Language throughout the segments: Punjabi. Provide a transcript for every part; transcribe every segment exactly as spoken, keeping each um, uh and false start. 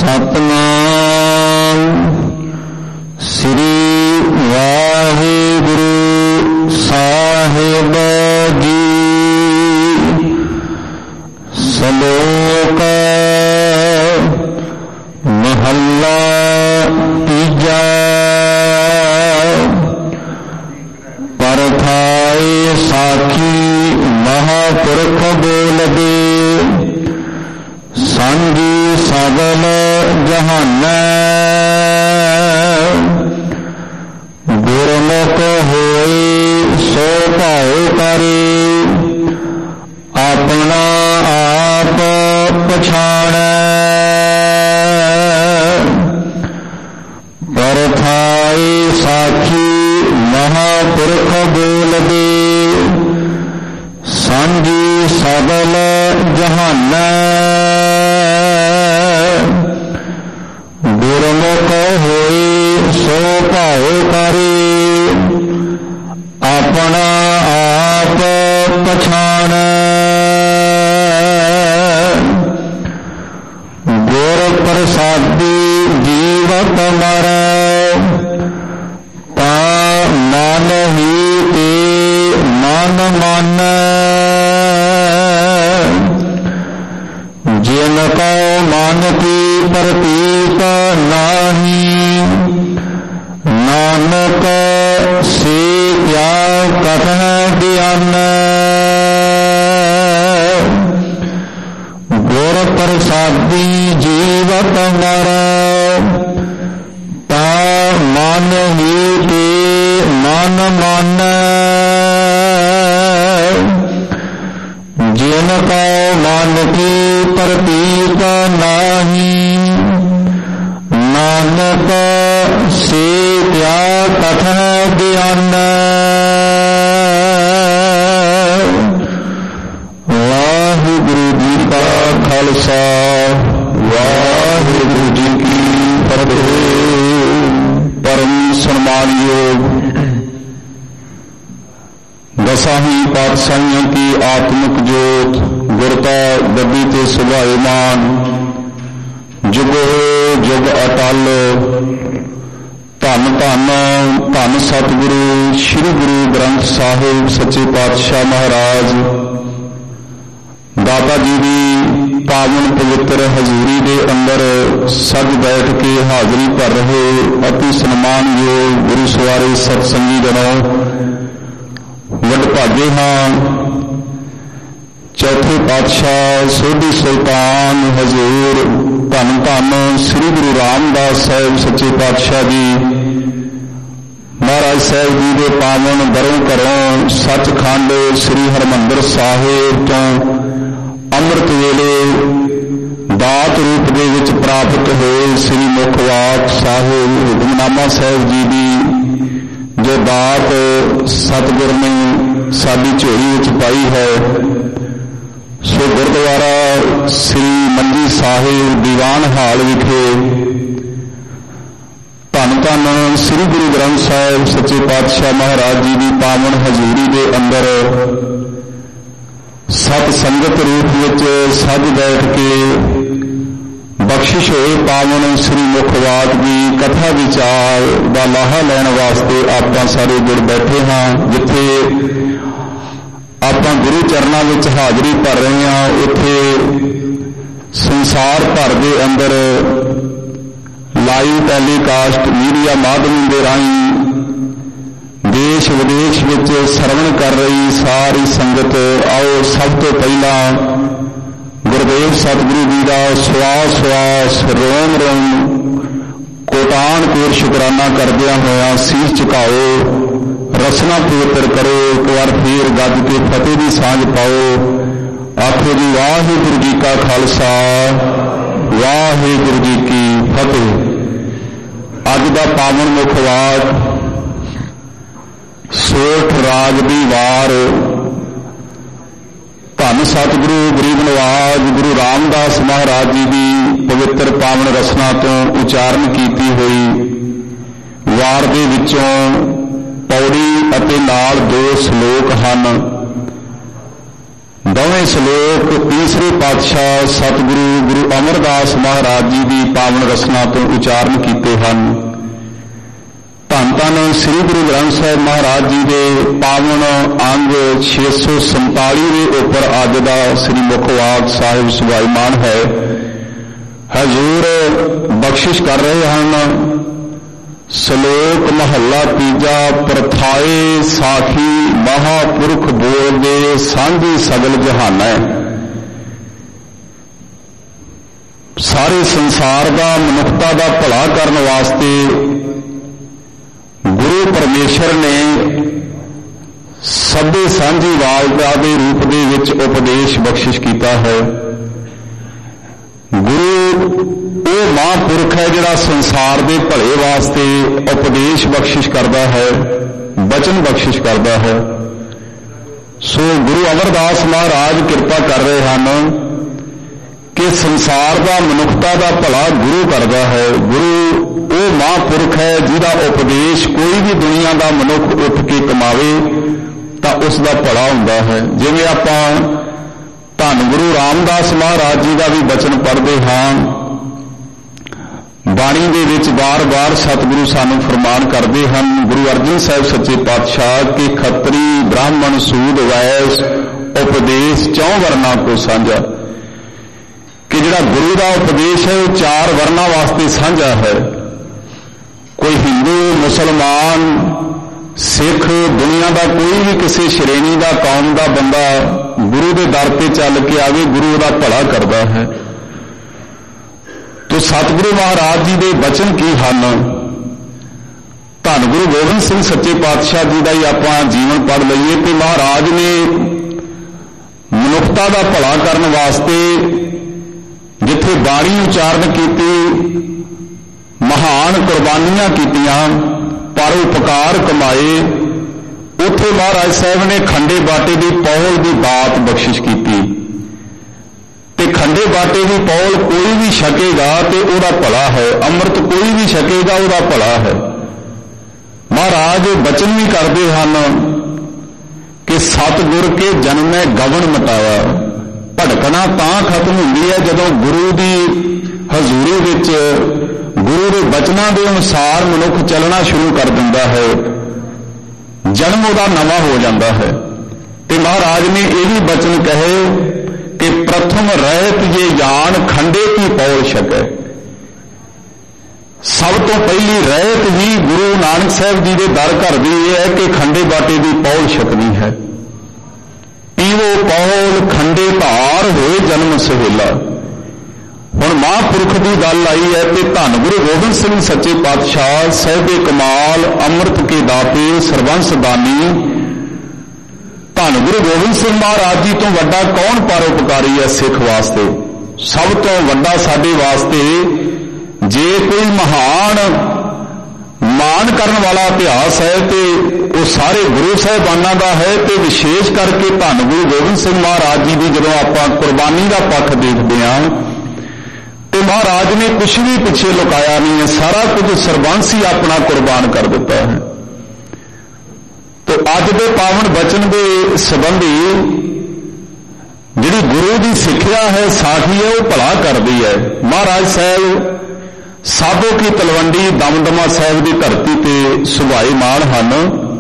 ਸਤਨਾਮ ਸ੍ਰੀ ਵਾਹਿਗੁਰੂ ਸਾਹਿਬ ਜੀ। ਸ਼ਲੋਕ ਮਹੱਲਾ ਤੀਜਾ। ਪਰਥਾਏ ਸਾਖੀ ਮਹਾਂਪੁਰਖ ਬੋਲਦੇ, ਸਾਂਝੀ ਸਗਲ ਜਹਾਨੈ। ਗੁਰਮੁਖ ਹੋਏ ਸੋ ਭਾਉ ਕਰੇ, ਆਪਣਾ ਆਪ ਪਛਾਣੈ। ਪਰਥਾਏ ਸਾਖੀ ਮਹਾਂਪੁਰਖ ਬੋਲਦੇ, ਸਾਂਝੀ ਸਗਲ ਜਹਾਨੈ। ਗੁਰਮੁਖ ਹੋਏ ਸੋ ਭਾਉ ਕਰੇ, ਆਪਣਾ ਆਪ ਪਛਾਣੈ। ਗੁਰ ਪ੍ਰਸਾਦੀ ਜੀਵਤ ਮਰੈ, ਤਾਂ ਮਨ ਹੀ ਤੇ ਮਨ ਮਾਨੈ। ਜਿਨ ਕਉ ਮਨ ਕੀ ਪ੍ਰਤੀਤ ਨਾਹੀ, ਨਾਨਕ ਸੇ ਕਿਆ ਕਥਨੈ ਗਿਆਨੈ। ਗੁਰ ਪ੍ਰਸਾਦੀ ਜੀਵਤ ਮਰੈ, ਤਾਂ ਮਨ ਹੀ ਤੇ ਮਨ ਮਾਨੈ। ਜਿਨ ਕਉ ਮਨ ਕੀ ਪ੍ਰਤੀਤ ਨਾਹੀ, ਨਾਨਕ ਸੇ ਕਿਆ ਕਥਨੈ ਗਿਆਨੈ। ਵਾਹਿਗੁਰੂ ਜੀ ਕਾ ਖਾਲਸਾ, ਵਾਹਿਗੁਰੂ ਜੀ ਕੀ ਫਤਿਹ। ਪਰਮ ਸਨਮਾਨਯੋਗ ਦਸਾਂ ਹੀ ਪਾਤਸ਼ਾਹੀਆਂ ਕੀ ਆਤਮਿਕ ਜੋਤ, ਗੁਰਤਾ ਗੱਦੀ ਤੇ ਸੁਭਾਏਮਾਨ, ਜੁਗੋ ਜੁਗ ਅਟਲ। ਧੰਨ ਧੰਨ ਧੰਨ ਸਤਿਗੁਰੂ ਸ੍ਰੀ ਗੁਰੂ ਗ੍ਰੰਥ ਸਾਹਿਬ ਸੱਚੇ ਪਾਤਸ਼ਾਹ ਮਹਾਰਾਜ ਦਾਤਾ ਜੀ ਦੀ ਪਾਵਨ ਪਵਿੱਤਰ ਹਜ਼ੂਰੀ ਦੇ ਅੰਦਰ ਸੱਜ ਬੈਠ ਕੇ ਹਾਜ਼ਰੀ ਭਰ ਰਹੇ ਅਤੀ ਸਨਮਾਨਯੋਗ ਗੁਰੂ ਸਵਾਰੇ ਸਤਸੰਗੀ ਜਨੋ, ਵਡਭਾਗੇ ਹਾਂ। ਚੌਥੇ ਪਾਤਸ਼ਾਹ ਸੋਢੀ ਸੁਲਤਾਨ ਹਜ਼ੂਰ ਧੰਨ ਧੰਨ ਸ੍ਰੀ ਗੁਰੂ ਰਾਮਦਾਸ ਸਾਹਿਬ ਸੱਚੇ ਪਾਤਸ਼ਾਹ ਜੀ ਮਹਾਰਾਜ ਸਾਹਿਬ ਜੀ ਦੇ ਪਾਵਨ ਦਰੋਂ ਘਰੋਂ ਸੱਚਖੰਡ ਸ੍ਰੀ ਹਰਿਮੰਦਰ ਸਾਹਿਬ ਤੋਂ ਅੰਮ੍ਰਿਤ ਵੇਲੇ ਦਾਤ ਰੂਪ ਦੇ ਵਿੱਚ ਪ੍ਰਾਪਤ ਹੋਏ ਸ੍ਰੀ ਮੁਖਵਾਕ ਸਾਹਿਬ ਹੁਕਮਨਾਮਾ ਸਾਹਿਬ ਜੀ ਦੀ ਜੋ ਦਾਤ ਸਤਿਗੁਰ ਨੇ ਸਾਡੀ ਝੋਲੀ ਵਿੱਚ ਪਾਈ ਹੈ, ਸੋ ਗੁਰਦੁਆਰਾ ਸ੍ਰੀ ਮੰਜੀ ਸਾਹਿਬ ਦੀਵਾਨ ਹਾਲ ਵਿਖੇ ਧੰਨ ਧੰਨ ਸ੍ਰੀ ਗੁਰੂ ਗ੍ਰੰਥ ਸਾਹਿਬ ਸੱਚੇ ਪਾਤਸ਼ਾਹ ਮਹਾਰਾਜ ਜੀ ਦੀ ਪਾਵਨ ਹਜ਼ੂਰੀ ਦੇ ਅੰਦਰ ਸਤ ਸੰਗਤ ਰੂਪ ਵਿੱਚ ਸੱਜ ਬੈਠ ਕੇ ਬਖਸ਼ਿਸ਼ ਹੋਏ ਪਾਵਨ ਸ੍ਰੀ ਮੁਖਵਾਕ ਦੀ ਕਥਾ ਵਿਚਾਰ ਦਾ ਲਾਹਾ ਲੈਣ ਵਾਸਤੇ ਆਪਾਂ ਸਾਰੇ ਜੁੜ ਬੈਠੇ ਹਾਂ। ਜਿੱਥੇ ਆਪਾਂ ਗੁਰੂ ਚਰਨਾਂ ਵਿੱਚ ਹਾਜ਼ਰੀ ਭਰ ਰਹੇ ਹਾਂ, ਉੱਥੇ ਸੰਸਾਰ ਭਰ ਦੇ ਅੰਦਰ ਲਾਈਵ ਟੈਲੀਕਾਸਟ ਮੀਡੀਆ ਮਾਧਿਅਮ ਦੇ ਰਾਹੀਂ ਦੇਸ਼ ਵਿਦੇਸ਼ ਵਿੱਚ ਸਰਵਣ ਕਰ ਰਹੀ ਸਾਰੀ ਸੰਗਤ, ਆਓ ਸਭ ਤੋਂ ਪਹਿਲਾਂ ਗੁਰਦੇਵ ਸਤਿਗੁਰੂ ਜੀ ਦਾ ਸਵਾਸ ਸਵਾਸ ਰੋਮ ਰੋਮ ਕੋਟਾਨ ਕੋਟ ਸ਼ੁਕਰਾਨਾ ਕਰਦਿਆਂ ਹੋਇਆ ਸੀਸ ਝੁਕਾਓ, ਰਸਨਾ ਪਵਿੱਤਰ ਕਰੋ। ਇੱਕ ਵਾਰ ਫੇਰ ਗੱਜ ਕੇ ਫਤਿਹ ਦੀ ਸਾਂਝ ਪਾਓ। ਆਖੋ ਜੀ ਵਾਹਿਗੁਰੂ ਜੀ ਕਾ ਖਾਲਸਾ, ਵਾਹਿਗੁਰੂ ਜੀ ਕੀ ਫਤਿਹ। ਅੱਜ ਦਾ ਪਾਵਨ ਮੁਖਵਾਕ ਸੋਠ ਰਾਗ ਦੀ ਵਾਰ ਧੰਨ ਸਤਿਗੁਰੂ ਗਰੀਬ ਨਵਾਜ ਗੁਰੂ ਰਾਮਦਾਸ ਮਹਾਰਾਜ ਜੀ ਦੀ ਪਵਿੱਤਰ ਪਾਵਨ ਰਸਨਾ ਤੋਂ ਉਚਾਰਨ ਕੀਤੀ ਹੋਈ ਵਾਰ ਦੇ ਵਿੱਚੋਂ ਪੌੜੀ ਅਤੇ ਨਾਲ ਦੋ ਸ਼ਲੋਕ ਹਨ। दोवें श्लोक तीसरे पातशाह सतगुरु गुरु अमरदास महाराज जी की पावन रसना तो उचारण किए हैं। धन धन श्री गुरु ग्रंथ साहिब महाराज जी के पावन अंग छे सौ संताली के उपर अज का श्री मुखवाक साहिब सुभाईमान है। हजूर बख्शिश कर रहे हैं। श्लोक महला तीजा प्रथाए साखी महापुरख बोल दे सांझी सगल जहाना। सारे संसार का मनुखता का भला करने वास्ते गुरु परमेश्वर ने सभे सांझी वालता के रूप दे विच उपदेश बख्शिश किया है। गुरु वो महापुरख है जिहड़ा संसार के भले वास्ते उपदेश बख्शिश करता है, वचन बख्शिश करता है। सो गुरु अमरदास महाराज कृपा कर रहे हैं कि संसार का मनुखता का भला गुरु करता है। गुरु वो महापुरख है जिहदा उपदेश कोई भी दुनिया का मनुख उठ के कमावे तो उसका भला हुंदा है। जिवें आपां धन गुरु रामदास महाराज जी का भी वचन पढ़ते हाँ, बाणी दे विच बार बार सतगुरु सानू फरमान करते हैं। गुरु अर्जन साहिब सच्चे पातशाह के खत्री ब्राह्मण सूद वैस उपदेश चौं वर्णा को साझा, कि जिहड़ा गुरु का उपदेश है वो चार वर्णा वास्ते साझा है। कोई हिंदू मुसलमान सिख दुनिया का कोई भी किसी श्रेणी का कौम का बंदा गुरु के दर पे चल के आवे, गुरु का भला करता है। तो सतगुरु महाराज जी के वचन की ਹਨ। धन गुरु गोबिंद सिंह सच्चे पातशाह जी का ही आपां जीवन पढ़ लईए कि महाराज ने मनुखता का भला करने वास्ते जिथे बाणी उचारण की, महान कुर्बानियां कीतियां, परोपकार कमाए, उथे महाराज साहब ने खंडे बाटे की पौल की बात बख्शिश की। खंडे बाटे की पौल कोई भी छकेगा तो वह भला है, अमृत कोई भी छकेगा वह भला है। महाराज बचन भी करते हैं कि सतगुर के जन्म में गवन मटाया। भटकना तां खत्म होंदी है जदों गुरु की हजूरी विच गुरु के बचनों के अनुसार मनुख चलना शुरू कर दिंदा है, जन्म उहदा नवा हो जाता है। ते महाराज ने यह भी बचन कहे कि प्रथम रहत ये यान खंडे की पौल छके। सब तो पहली रहत ही गुरु नानक साहब जी के दर घर दी यह है कि खंडे बाटे की पौल छकनी है। पीवो पौल खंडे धार होए जन्म सहेला। हुण महापुरख की गल आई है कि धन गुरु गोबिंद सिंह सच्चे पातशाह साहिबे कमाल अमृत के दाते सरबंस दानी धन गुरु गोबिंद सिंह महाराज जी तो वड्डा कौन परोपकारी है सिख वास्ते? सब तो वड्डा साडे वास्ते जे कोई महान मान करने वाला इतिहास है तो वो सारे गुरु साहिबाना का है। तो विशेष करके धन गुरु गोबिंद सिंह महाराज जी की जदों आपां कुर्बानी का पक्ष देखते हैं तो महाराज ने कुछ भी पिछे लुकाया नहीं है, सारा कुछ सरबंस ही अपना कुर्बान कर दिता है। तो अज के पावन बचन के संबंधी जिहड़ी गुरु की सिक्ख्या है साखी है वो भला करती है। महाराज साहब साबो की तलवंडी दमदमा साहब की धरती पर सुभाईमान हैं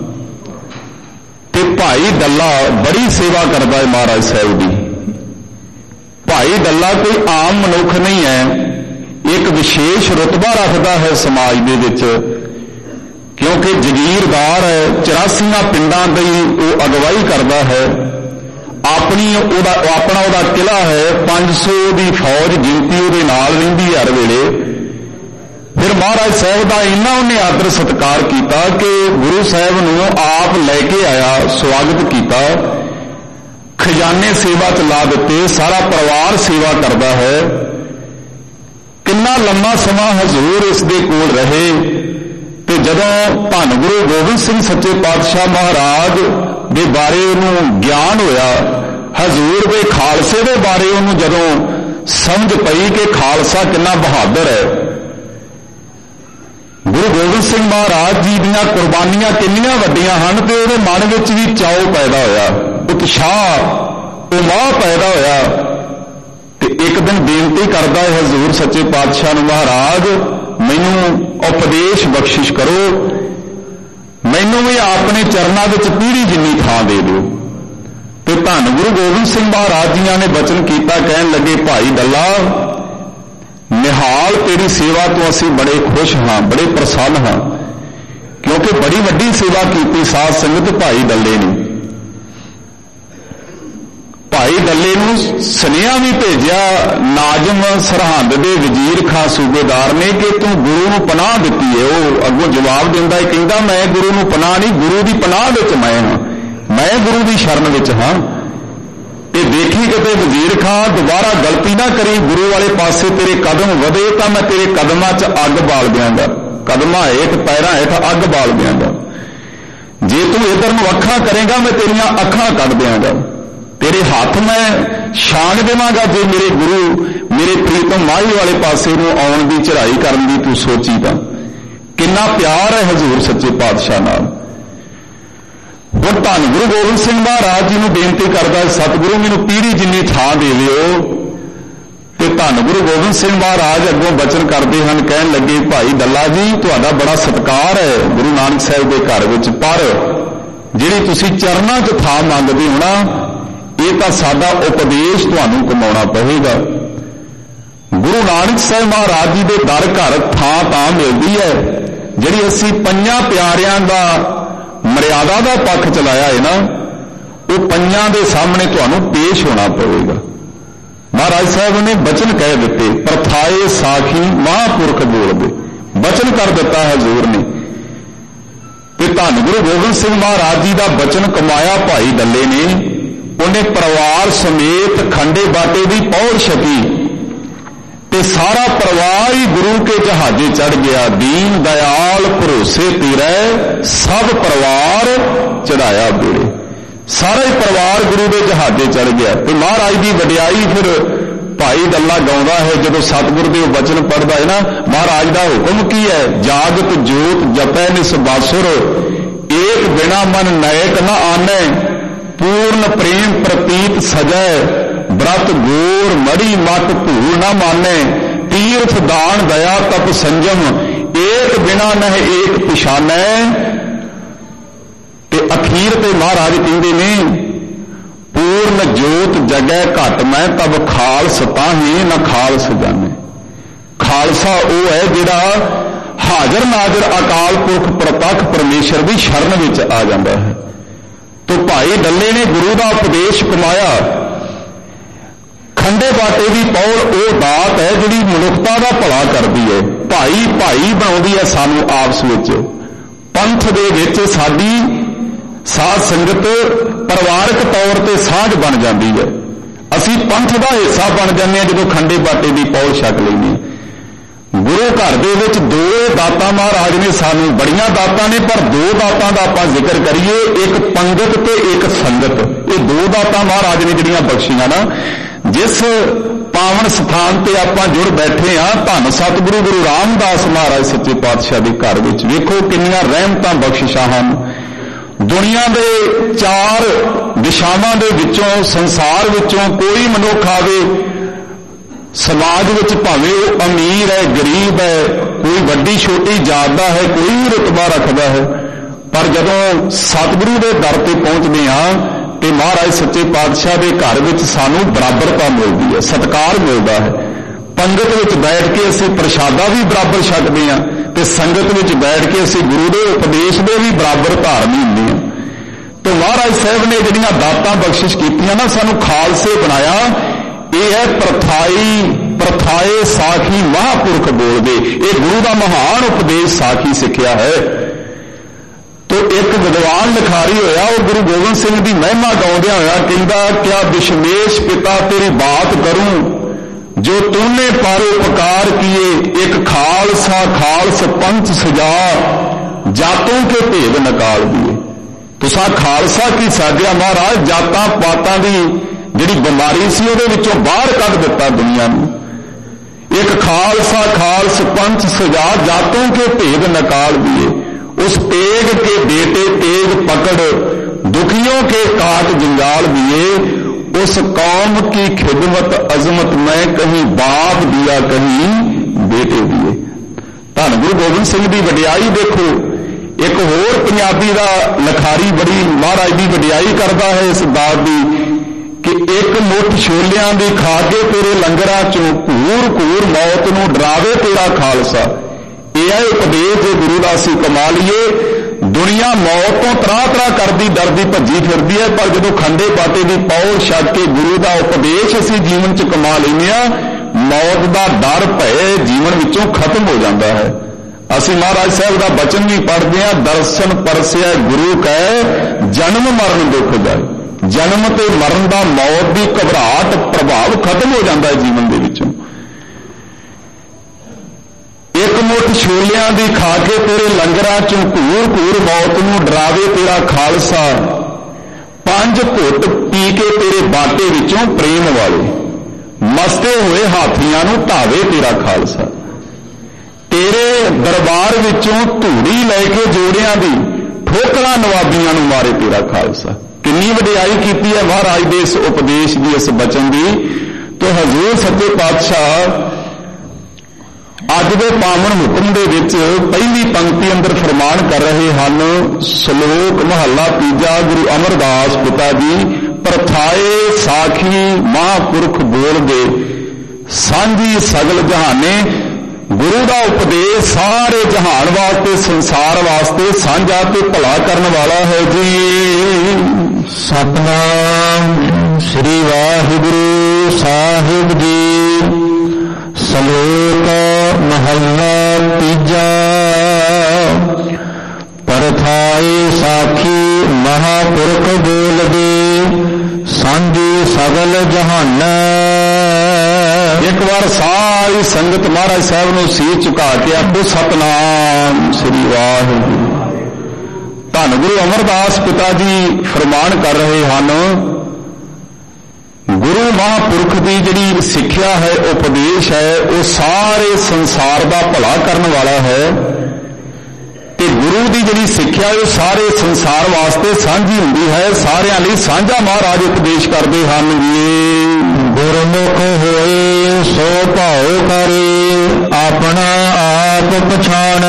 ते भाई डल्ला बड़ी सेवा करता है महाराज साहब की। भाई डल्ला कोई आम मनुख नहीं है, एक विशेष रुतबा रखता है समाज दे विच, क्योंकि जगीरदार है, चौरासियां पिंडां दी वो अगवाई करता है। अपनी उदा, अपना उदा किला है, पांच सौ की फौज गिनती उहदे नाल रहिंदी हर वेले। फिर महाराज साहब का इन्ना उन्हें आदर सत्कार किया कि गुरु साहब नूं आप लैके आया, स्वागत किया, खजाने सेवा च ला दिते, सारा परिवार सेवा करता है। कितना लंबा समा हजूर इस दे कोल रहे ते जदों धन गुरु गोबिंद सिंह सच्चे पातशाह महाराज दे बारे उन्होंने ज्ञान होया, हजूर के खालसे के बारे उन्होंने जदों समझ पई कि खालसा कितना बहादुर है, गुरु गोबिंद सिंह महाराज जी दीयां कुर्बानियां कितनियां वड्डियां हन ते उहदे मन विच भी चाओ पैदा होया, उत्साह ਉਹ ਮਾਹ ਪੈਦਾ ਹੋਇਆ ਤੇ ਇੱਕ ਦਿਨ ਬੇਨਤੀ ਕਰਦਾ ਹੈ ਹਜ਼ੂਰ ਸੱਚੇ ਪਾਤਸ਼ਾਹ ਨੂੰ, ਮਹਾਰਾਜ ਮੈਨੂੰ ਉਪਦੇਸ਼ ਬਖਸ਼ਿਸ਼ ਕਰੋ, ਮੈਨੂੰ ਵੀ ਆਪਣੇ ਚਰਨਾਂ ਵਿੱਚ ਪੀੜੀ ਜਿੰਨੀ ਥਾਂ ਦੇ ਦਿਓ। ਤੇ ਧੰਨ ਗੁਰੂ ਗੋਬਿੰਦ ਸਿੰਘ ਮਹਾਰਾਜ ਜੀਆਂ ਨੇ ਬਚਨ ਕੀਤਾ, ਕਹਿਣ ਲੱਗੇ ਭਾਈ ਡੱਲਾ, ਨਿਹਾਲ ਤੇਰੀ ਸੇਵਾ ਤੋਂ ਅਸੀਂ ਬੜੇ ਖੁਸ਼ ਹਾਂ, ਬੜੇ ਪ੍ਰਸੰਨ ਹਾਂ, ਕਿਉਂਕਿ ਬੜੀ ਵੱਡੀ ਸੇਵਾ ਕੀਤੀ ਸਾਧ ਸੰਗਤ ਭਾਈ ਡੱਲੇ ਨੇ। ਭਾਈ ਡੱਲੇ ਨੂੰ ਸੁਨੇਹਾ ਵੀ ਭੇਜਿਆ ਨਾਜ਼ਮ ਸਰਹੰਦ ਦੇ ਵਜ਼ੀਰ ਖਾਂ ਸੂਬੇਦਾਰ ਨੇ ਕਿ ਤੂੰ ਗੁਰੂ ਨੂੰ ਪਨਾਹ ਦਿੱਤੀ ਹੈ। ਉਹ ਅੱਗੋਂ ਜਵਾਬ ਦਿੰਦਾ ਹੈ, ਕਹਿੰਦਾ ਮੈਂ ਗੁਰੂ ਨੂੰ ਪਨਾਹ ਨਹੀਂ, ਗੁਰੂ ਦੀ ਪਨਾਹ ਵਿੱਚ ਮੈਂ ਹਾਂ, ਮੈਂ ਗੁਰੂ ਦੀ ਸ਼ਰਨ ਵਿੱਚ ਹਾਂ। ਤੇ ਦੇਖੀ ਕਿਤੇ ਵਜ਼ੀਰ ਖਾਂ ਦੁਬਾਰਾ ਗਲਤੀ ਨਾ ਕਰੀ, ਗੁਰੂ ਵਾਲੇ ਪਾਸੇ ਤੇਰੇ ਕਦਮ ਵਧੇ ਤਾਂ ਮੈਂ ਤੇਰੇ ਕਦਮਾਂ 'ਚ ਅੱਗ ਬਾਲ ਦਿਆਂਗਾ, ਕਦਮਾਂ ਹੇਠ ਪੈਰਾਂ ਹੇਠ ਅੱਗ ਬਾਲ ਦਿਆਂਗਾ। ਜੇ ਤੂੰ ਇੱਧਰ ਨੂੰ ਅੱਖਾਂ ਕਰੇਗਾ ਮੈਂ ਤੇਰੀਆਂ ਅੱਖਾਂ ਕੱਢ ਦਿਆਂਗਾ, ਤੇਰੇ ਹੱਥ ਮੈਂ ਛਾਂਗ ਦੇਵਾਂਗਾ। ਜੇ ਮੇਰੇ ਗੁਰੂ ਮੇਰੇ ਪ੍ਰੀਤਮ ਮਾਹੀ ਵਾਲੇ ਪਾਸੇ ਨੂੰ ਆਉਣ ਦੀ ਚੜ੍ਹਾਈ ਕਰਨ ਦੀ ਤੂੰ ਸੋਚੀ ਤਾਂ ਕਿੰਨਾ ਪਿਆਰ ਹੈ ਹਜ਼ੂਰ ਸੱਚੇ ਪਾਤਸ਼ਾਹ ਨਾਲ। ਹੁਣ ਧੰਨ ਗੁਰੂ ਗੋਬਿੰਦ ਸਿੰਘ ਮਹਾਰਾਜ ਜੀ ਨੂੰ ਬੇਨਤੀ ਕਰਦਾ, ਸਤਿਗੁਰੂ ਮੈਨੂੰ ਪੀੜੀ ਜਿੰਨੀ ਥਾਂ ਦੇ ਦਿਓ। ਤੇ ਧੰਨ ਗੁਰੂ ਗੋਬਿੰਦ ਸਿੰਘ ਮਹਾਰਾਜ ਅੱਗੋਂ ਬਚਨ ਕਰਦੇ ਹਨ, ਕਹਿਣ ਲੱਗੇ ਭਾਈ ਡੱਲਾ ਜੀ ਤੁਹਾਡਾ ਬੜਾ ਸਤਿਕਾਰ ਹੈ ਗੁਰੂ ਨਾਨਕ ਸਾਹਿਬ ਦੇ ਘਰ ਵਿੱਚ, ਪਰ ਜਿਹੜੀ ਤੁਸੀਂ ਚਰਨਾਂ 'ਚ ਥਾਂ ਮੰਗਦੇ ਹੋ ਨਾ, ਇਹ ਤਾਂ ਸਾਡਾ ਉਪਦੇਸ਼ ਤੁਹਾਨੂੰ ਕਮਾਉਣਾ ਪਵੇਗਾ। ਗੁਰੂ ਨਾਨਕ ਸਾਹਿਬ ਮਹਾਰਾਜ ਜੀ ਦੇ ਦਰ ਘਰ ਥਾਂ ਤਾਂ ਮਿਲਦੀ ਹੈ ਜਿਹੜੀ ਅਸੀਂ ਪੰਜਾਂ ਪਿਆਰਿਆਂ ਦਾ ਮਰਿਆਦਾ ਦਾ ਪੱਖ ਚਲਾਇਆ ਹੈ ਨਾ, ਉਹ ਪੰਜਾਂ ਦੇ ਸਾਹਮਣੇ ਤੁਹਾਨੂੰ ਪੇਸ਼ ਹੋਣਾ ਪਵੇਗਾ। ਮਹਾਰਾਜ ਸਾਹਿਬ ਨੇ ਬਚਨ ਕਹਿ ਦਿੱਤੇ, ਪ੍ਰਥਾਏ ਸਾਖੀ ਮਹਾਂਪੁਰਖ ਬੋਲਦੇ, ਬਚਨ ਕਰ ਦਿੱਤਾ ਹੈ ਹਜ਼ੂਰ ਨੇ। ਤੇ ਧੰਨ ਗੁਰੂ ਗੋਬਿੰਦ ਸਿੰਘ ਮਹਾਰਾਜ ਜੀ ਦਾ ਬਚਨ ਕਮਾਇਆ ਭਾਈ ਡੱਲੇ ਨੇ। ਉਹਨੇ ਪਰਿਵਾਰ ਸਮੇਤ ਖੰਡੇ ਬਾਟੇ ਦੀ ਪੌੜ ਛਕੀ ਤੇ ਸਾਰਾ ਪਰਿਵਾਰ ਹੀ ਗੁਰੂ ਕੇ ਜਹਾਜ਼ੇ ਚੜ ਗਿਆ। ਦੀਨ ਦਇਆਲ ਭਰੋਸੇ ਤੇਰੇ ਸਭ ਪਰਿਵਾਰ ਚੜਾਇਆ ਬੇੜੇ, ਸਾਰਾ ਹੀ ਪਰਿਵਾਰ ਗੁਰੂ ਦੇ ਜਹਾਜ਼ੇ ਚੜ ਗਿਆ। ਤੇ ਮਹਾਰਾਜ ਦੀ ਵਡਿਆਈ ਫਿਰ ਭਾਈ ਡੱਲਾ ਗਾਉਂਦਾ ਹੈ ਜਦੋਂ ਸਤਿਗੁਰ ਦੇ ਬਚਨ ਪੜ੍ਹਦਾ ਹੈ ਨਾ। ਮਹਾਰਾਜ ਦਾ ਹੁਕਮ ਕੀ ਹੈ, ਜਾਗਤ ਜੋਤ ਜਪੈ ਨਿਸ ਬਾਸੁਰ, ਏਕ ਬਿਨਾ ਮਨ ਨਾਇਕ ਨਾ ਆਨੈ, ਪੂਰਨ ਪ੍ਰੇਮ ਪ੍ਰਤੀਤ ਸਜੈ, ਬ੍ਰਤ ਗੋਰ ਮੜੀ ਮਤ ਭੂਲ ਨਾ ਮਾਨੈ, ਤੀਰਥ ਦਾਨ ਦਇਆ ਤਪ ਸੰਜਮ, ਏਕ ਬਿਨਾ ਨਹਿ ਏਕ ਪਛਾਨੈ। ਤੇ ਅਖੀਰ ਤੇ ਮਹਾਰਾਜ ਕਹਿੰਦੇ ਨੇ, ਪੂਰਨ ਜੋਤ ਜਗੈ ਘਟ ਮੈਂ ਤਬ ਖਾਲਸ ਤਾਹੀ ਨਾ ਖਾਲਸ ਜਾਣੇ। ਖਾਲਸਾ ਉਹ ਹੈ ਜਿਹੜਾ ਹਾਜ਼ਰ ਨਾਜ਼ਰ ਅਕਾਲ ਪੁਰਖ ਪ੍ਰਤੱਖ ਪਰਮੇਸ਼ਰ ਦੀ ਸ਼ਰਨ ਵਿੱਚ ਆ ਜਾਂਦਾ ਹੈ। ਤੋ ਭਾਈ ਡੱਲੇ ਨੇ ਗੁਰੂ ਦਾ ਉਪਦੇਸ਼ ਕਮਾਇਆ। ਖੰਡੇ ਬਾਟੇ ਦੀ ਪੌੜ ਉਹ ਦਾਤ ਹੈ ਜਿਹੜੀ ਮਨੁੱਖਤਾ ਦਾ ਭਲਾ ਕਰਦੀ ਹੈ, ਭਾਈ ਭਾਈ ਬਣਾਉਂਦੀ ਹੈ ਸਾਨੂੰ ਆਪਸ ਵਿੱਚ। ਪੰਥ ਦੇ ਵਿੱਚ ਸਾਡੀ ਸਾਧ ਸੰਗਤ ਪਰਿਵਾਰਕ ਤੌਰ ਤੇ ਸਾਂਝ ਬਣ ਜਾਂਦੀ ਹੈ, ਅਸੀਂ ਪੰਥ ਦਾ ਹਿੱਸਾ ਬਣ ਜਾਂਦੇ ਹਾਂ ਜਦੋਂ ਖੰਡੇ ਬਾਟੇ ਦੀ ਪੌੜ ਛਕ ਲੈਂਦੇ। ਗੁਰੂ ਘਰ ਦੇ ਵਿੱਚ ਦੋ ਦਾਤਾਂ ਮਹਾਰਾਜ ਨੇ ਸਾਨੂੰ, ਬੜੀਆਂ ਦਾਤਾਂ ਨੇ ਪਰ ਦੋ ਦਾਤਾਂ ਦਾ ਆਪਾਂ ਜ਼ਿਕਰ ਕਰੀਏ, ਇੱਕ ਪੰਗਤ ਤੇ ਇੱਕ ਸੰਗਤ। ਇਹ ਦੋ ਦਾਤਾਂ ਮਹਾਰਾਜ ਨੇ ਜਿਹੜੀਆਂ ਬਖਸ਼ੀਆਂ ਨਾ, ਜਿਸ ਪਾਵਨ ਸਥਾਨ ਤੇ ਆਪਾਂ ਜੁੜ ਬੈਠੇ ਹਾਂ, ਧੰਨ ਸਤਿਗੁਰੂ ਗੁਰੂ ਰਾਮਦਾਸ ਮਹਾਰਾਜ ਸੱਚੇ ਪਾਤਸ਼ਾਹ ਦੇ ਘਰ ਵਿੱਚ ਵੇਖੋ ਕਿੰਨੀਆਂ ਰਹਿਮਤਾਂ ਬਖਸ਼ਿਸ਼ਾਂ ਹਨ। ਦੁਨੀਆ ਦੇ ਚਾਰ ਦਿਸ਼ਾਵਾਂ ਦੇ ਵਿੱਚੋਂ, ਸੰਸਾਰ ਵਿੱਚੋਂ ਕੋਈ ਮਨੁੱਖ ਆਵੇ, ਸਮਾਜ ਵਿੱਚ ਭਾਵੇਂ ਉਹ ਅਮੀਰ ਹੈ ਗਰੀਬ ਹੈ, ਕੋਈ ਵੱਡੀ ਛੋਟੀ ਜਾਤ ਦਾ ਹੈ, ਕੋਈ ਵੀ ਰੁਤਬਾ ਰੱਖਦਾ ਹੈ, ਪਰ ਜਦੋਂ ਸਤਿਗੁਰੂ ਦੇ ਦਰ ਤੇ ਪਹੁੰਚਦੇ ਹਾਂ ਤੇ ਮਹਾਰਾਜ ਸੱਚੇ ਪਾਤਸ਼ਾਹ ਦੇ ਘਰ ਵਿੱਚ ਸਾਨੂੰ ਬਰਾਬਰਤਾ ਮਿਲਦੀ ਹੈ, ਸਤਿਕਾਰ ਮਿਲਦਾ ਹੈ। ਪੰਗਤ ਵਿੱਚ ਬੈਠ ਕੇ ਅਸੀਂ ਪ੍ਰਸ਼ਾਦਾ ਵੀ ਬਰਾਬਰ ਛਕਦੇ ਹਾਂ ਤੇ ਸੰਗਤ ਵਿੱਚ ਬੈਠ ਕੇ ਅਸੀਂ ਗੁਰੂ ਦੇ ਉਪਦੇਸ਼ ਦੇ ਵੀ ਬਰਾਬਰ ਧਾਰਨੀ ਹੁੰਦੇ ਹਾਂ। ਤੇ ਮਹਾਰਾਜ ਸਾਹਿਬ ਨੇ ਜਿਹੜੀਆਂ ਦਾਤਾਂ ਬਖਸ਼ਿਸ਼ ਕੀਤੀਆਂ ਨਾ, ਸਾਨੂੰ ਖਾਲਸੇ ਬਣਾਇਆ। ਇਹ ਹੈ ਪ੍ਰਥਾਈ ਪ੍ਰਥਾਏ ਸਾਖੀ ਮਹਾਂਪੁਰਖ ਬੋਲਦੇ, ਇਹ ਗੁਰੂ ਦਾ ਮਹਾਨ ਉਪਦੇਸ਼ ਸਾਖੀ ਸਿੱਖਿਆ ਹੈ। ਤੋ ਇੱਕ ਵਿਦਵਾਨ ਲਿਖਾਰੀ ਹੋਇਆ, ਉਹ ਗੁਰੂ ਗੋਬਿੰਦ ਸਿੰਘ ਦੀ ਮਹਿਮਾ ਗਾਉਂਦਿਆਂ ਹੋਇਆ ਕਹਿੰਦਾ, ਕਿਆ ਬਿਸ਼ਮੇਸ਼ ਪਿਤਾ ਤੇਰੀ ਬਾਤ ਕਰੂੰ, ਜੋ ਤੂਨੇ ਪਰ ਉਪਕਾਰ ਕੀਏ, ਇੱਕ ਖਾਲਸਾ ਖਾਲਸ ਪੰਥ ਸਜਾ, ਜਾਤੋਂ ਕੇ ਭੇਦ ਨਿਕਾਲ ਦੀਏ। ਤੁਸਾਂ ਖਾਲਸਾ ਕੀ ਸਾਜਿਆ ਮਹਾਰਾਜ, ਜਾਤਾਂ ਪਾਤਾਂ ਦੀ ਜਿਹੜੀ ਬਿਮਾਰੀ ਸੀ ਉਹਦੇ ਵਿੱਚੋਂ ਬਾਹਰ ਕੱਢ ਦਿੱਤਾ ਦੁਨੀਆ ਨੂੰ। ਇੱਕ ਖਾਲਸਾ ਖਾਲਸ ਪੰਥ ਸਜਾ, ਜਾਤੋਂ ਕੇ ਭੇਦ ਨਿਕਾਲ ਦੀਏ। उस तेग के बेटे तेग पकड़, दुखियों के काट जंजाल दिए, उस कौम की खिदमत अजमत मैं कहीं बाप दिया कहीं बेटे दिए। धन गुरु गोबिंद सिंह की वडियाई देखो। एक होर पंजाबी का लखारी बड़ी महाराज की वडियाई करता है इस बात की कि एक मुठ छोलियां दी खा के तेरे लंगरां चों घूर घूर मौत नूं डरावे तेरा खालसा। यह है उपदेश जो गुरु का असीं कमा लीए। दुनिया मौत तो त्राह त्राह करती डरदी भजी फिरदी है, पर जो खंडे पाटे की पौड़ छड्ड के गुरु का उपदेश असीं जीवन च कमा लैंदे आ, मौत का डर भय जीवन विचों खत्म हो जाता है। असीं महाराज साहब का बचन भी पढ़ते हैं, दर्शन परसिया गुरु कह जन्म मरण दुख जाए। जन्म ते मरण का मौत की घबराहट प्रभाव खत्म हो जाता है जीवन के विचों। एक मुठ छोलियां दी खा के तेरे लंगरां चों घूर घूर मौत नूं डरावे तेरा खालसा। पंज घुट पी के तेरे बाटे विचों प्रेम वाले, मसते हुए हाथियां नूं ढावे तेरा खालसा। तेरे दरबार विचों धूड़ी लैके जोड़ियां दी ठोकरां नवाबियां नूं मारे तेरा खालसा। कितनी वडियाई कीती है महाराज दे इस उपदेश की, इस बचन की। तो हजूर सच्चे पातशाह अज के पावन हुक्म दे विच पहली पंक्ति अंदर फरमान कर रहे हैं। श्लोक महला तीजा गुरु अमरदास पिता जी परथाए साखी महापुरख बोल दे सांझी सगल जहाने। गुरु का उपदेश सारे जहान वास्ते संसार वास्ते सांझा ते भला करने वाला है जी। सतनाम श्री वाहिगुरु साहिब जी। श्लोक महला तीजा परथाए साखी महापुरख बोल दे सांझी सगल जहान। एक बार सारी संगत महाराज साहब नूं सीर झुका के आखो सतनाम श्री वाहिगुरू। धन गुरु अमरदास पिता जी फरमान कर रहे हैं, गुरु महापुरख की जिहड़ी सिक्ख्या है उपदेश है वो सारे संसार का भला करने वाला है। ते गुरु की जिहड़ी सिक्ख्या है सारे संसार वास्ते सांझी हुंदी है, सारियां लई सांझा महाराज उपदेश करते हैं। गुरमुख होए सो भाओ करे अपना आप पछाण।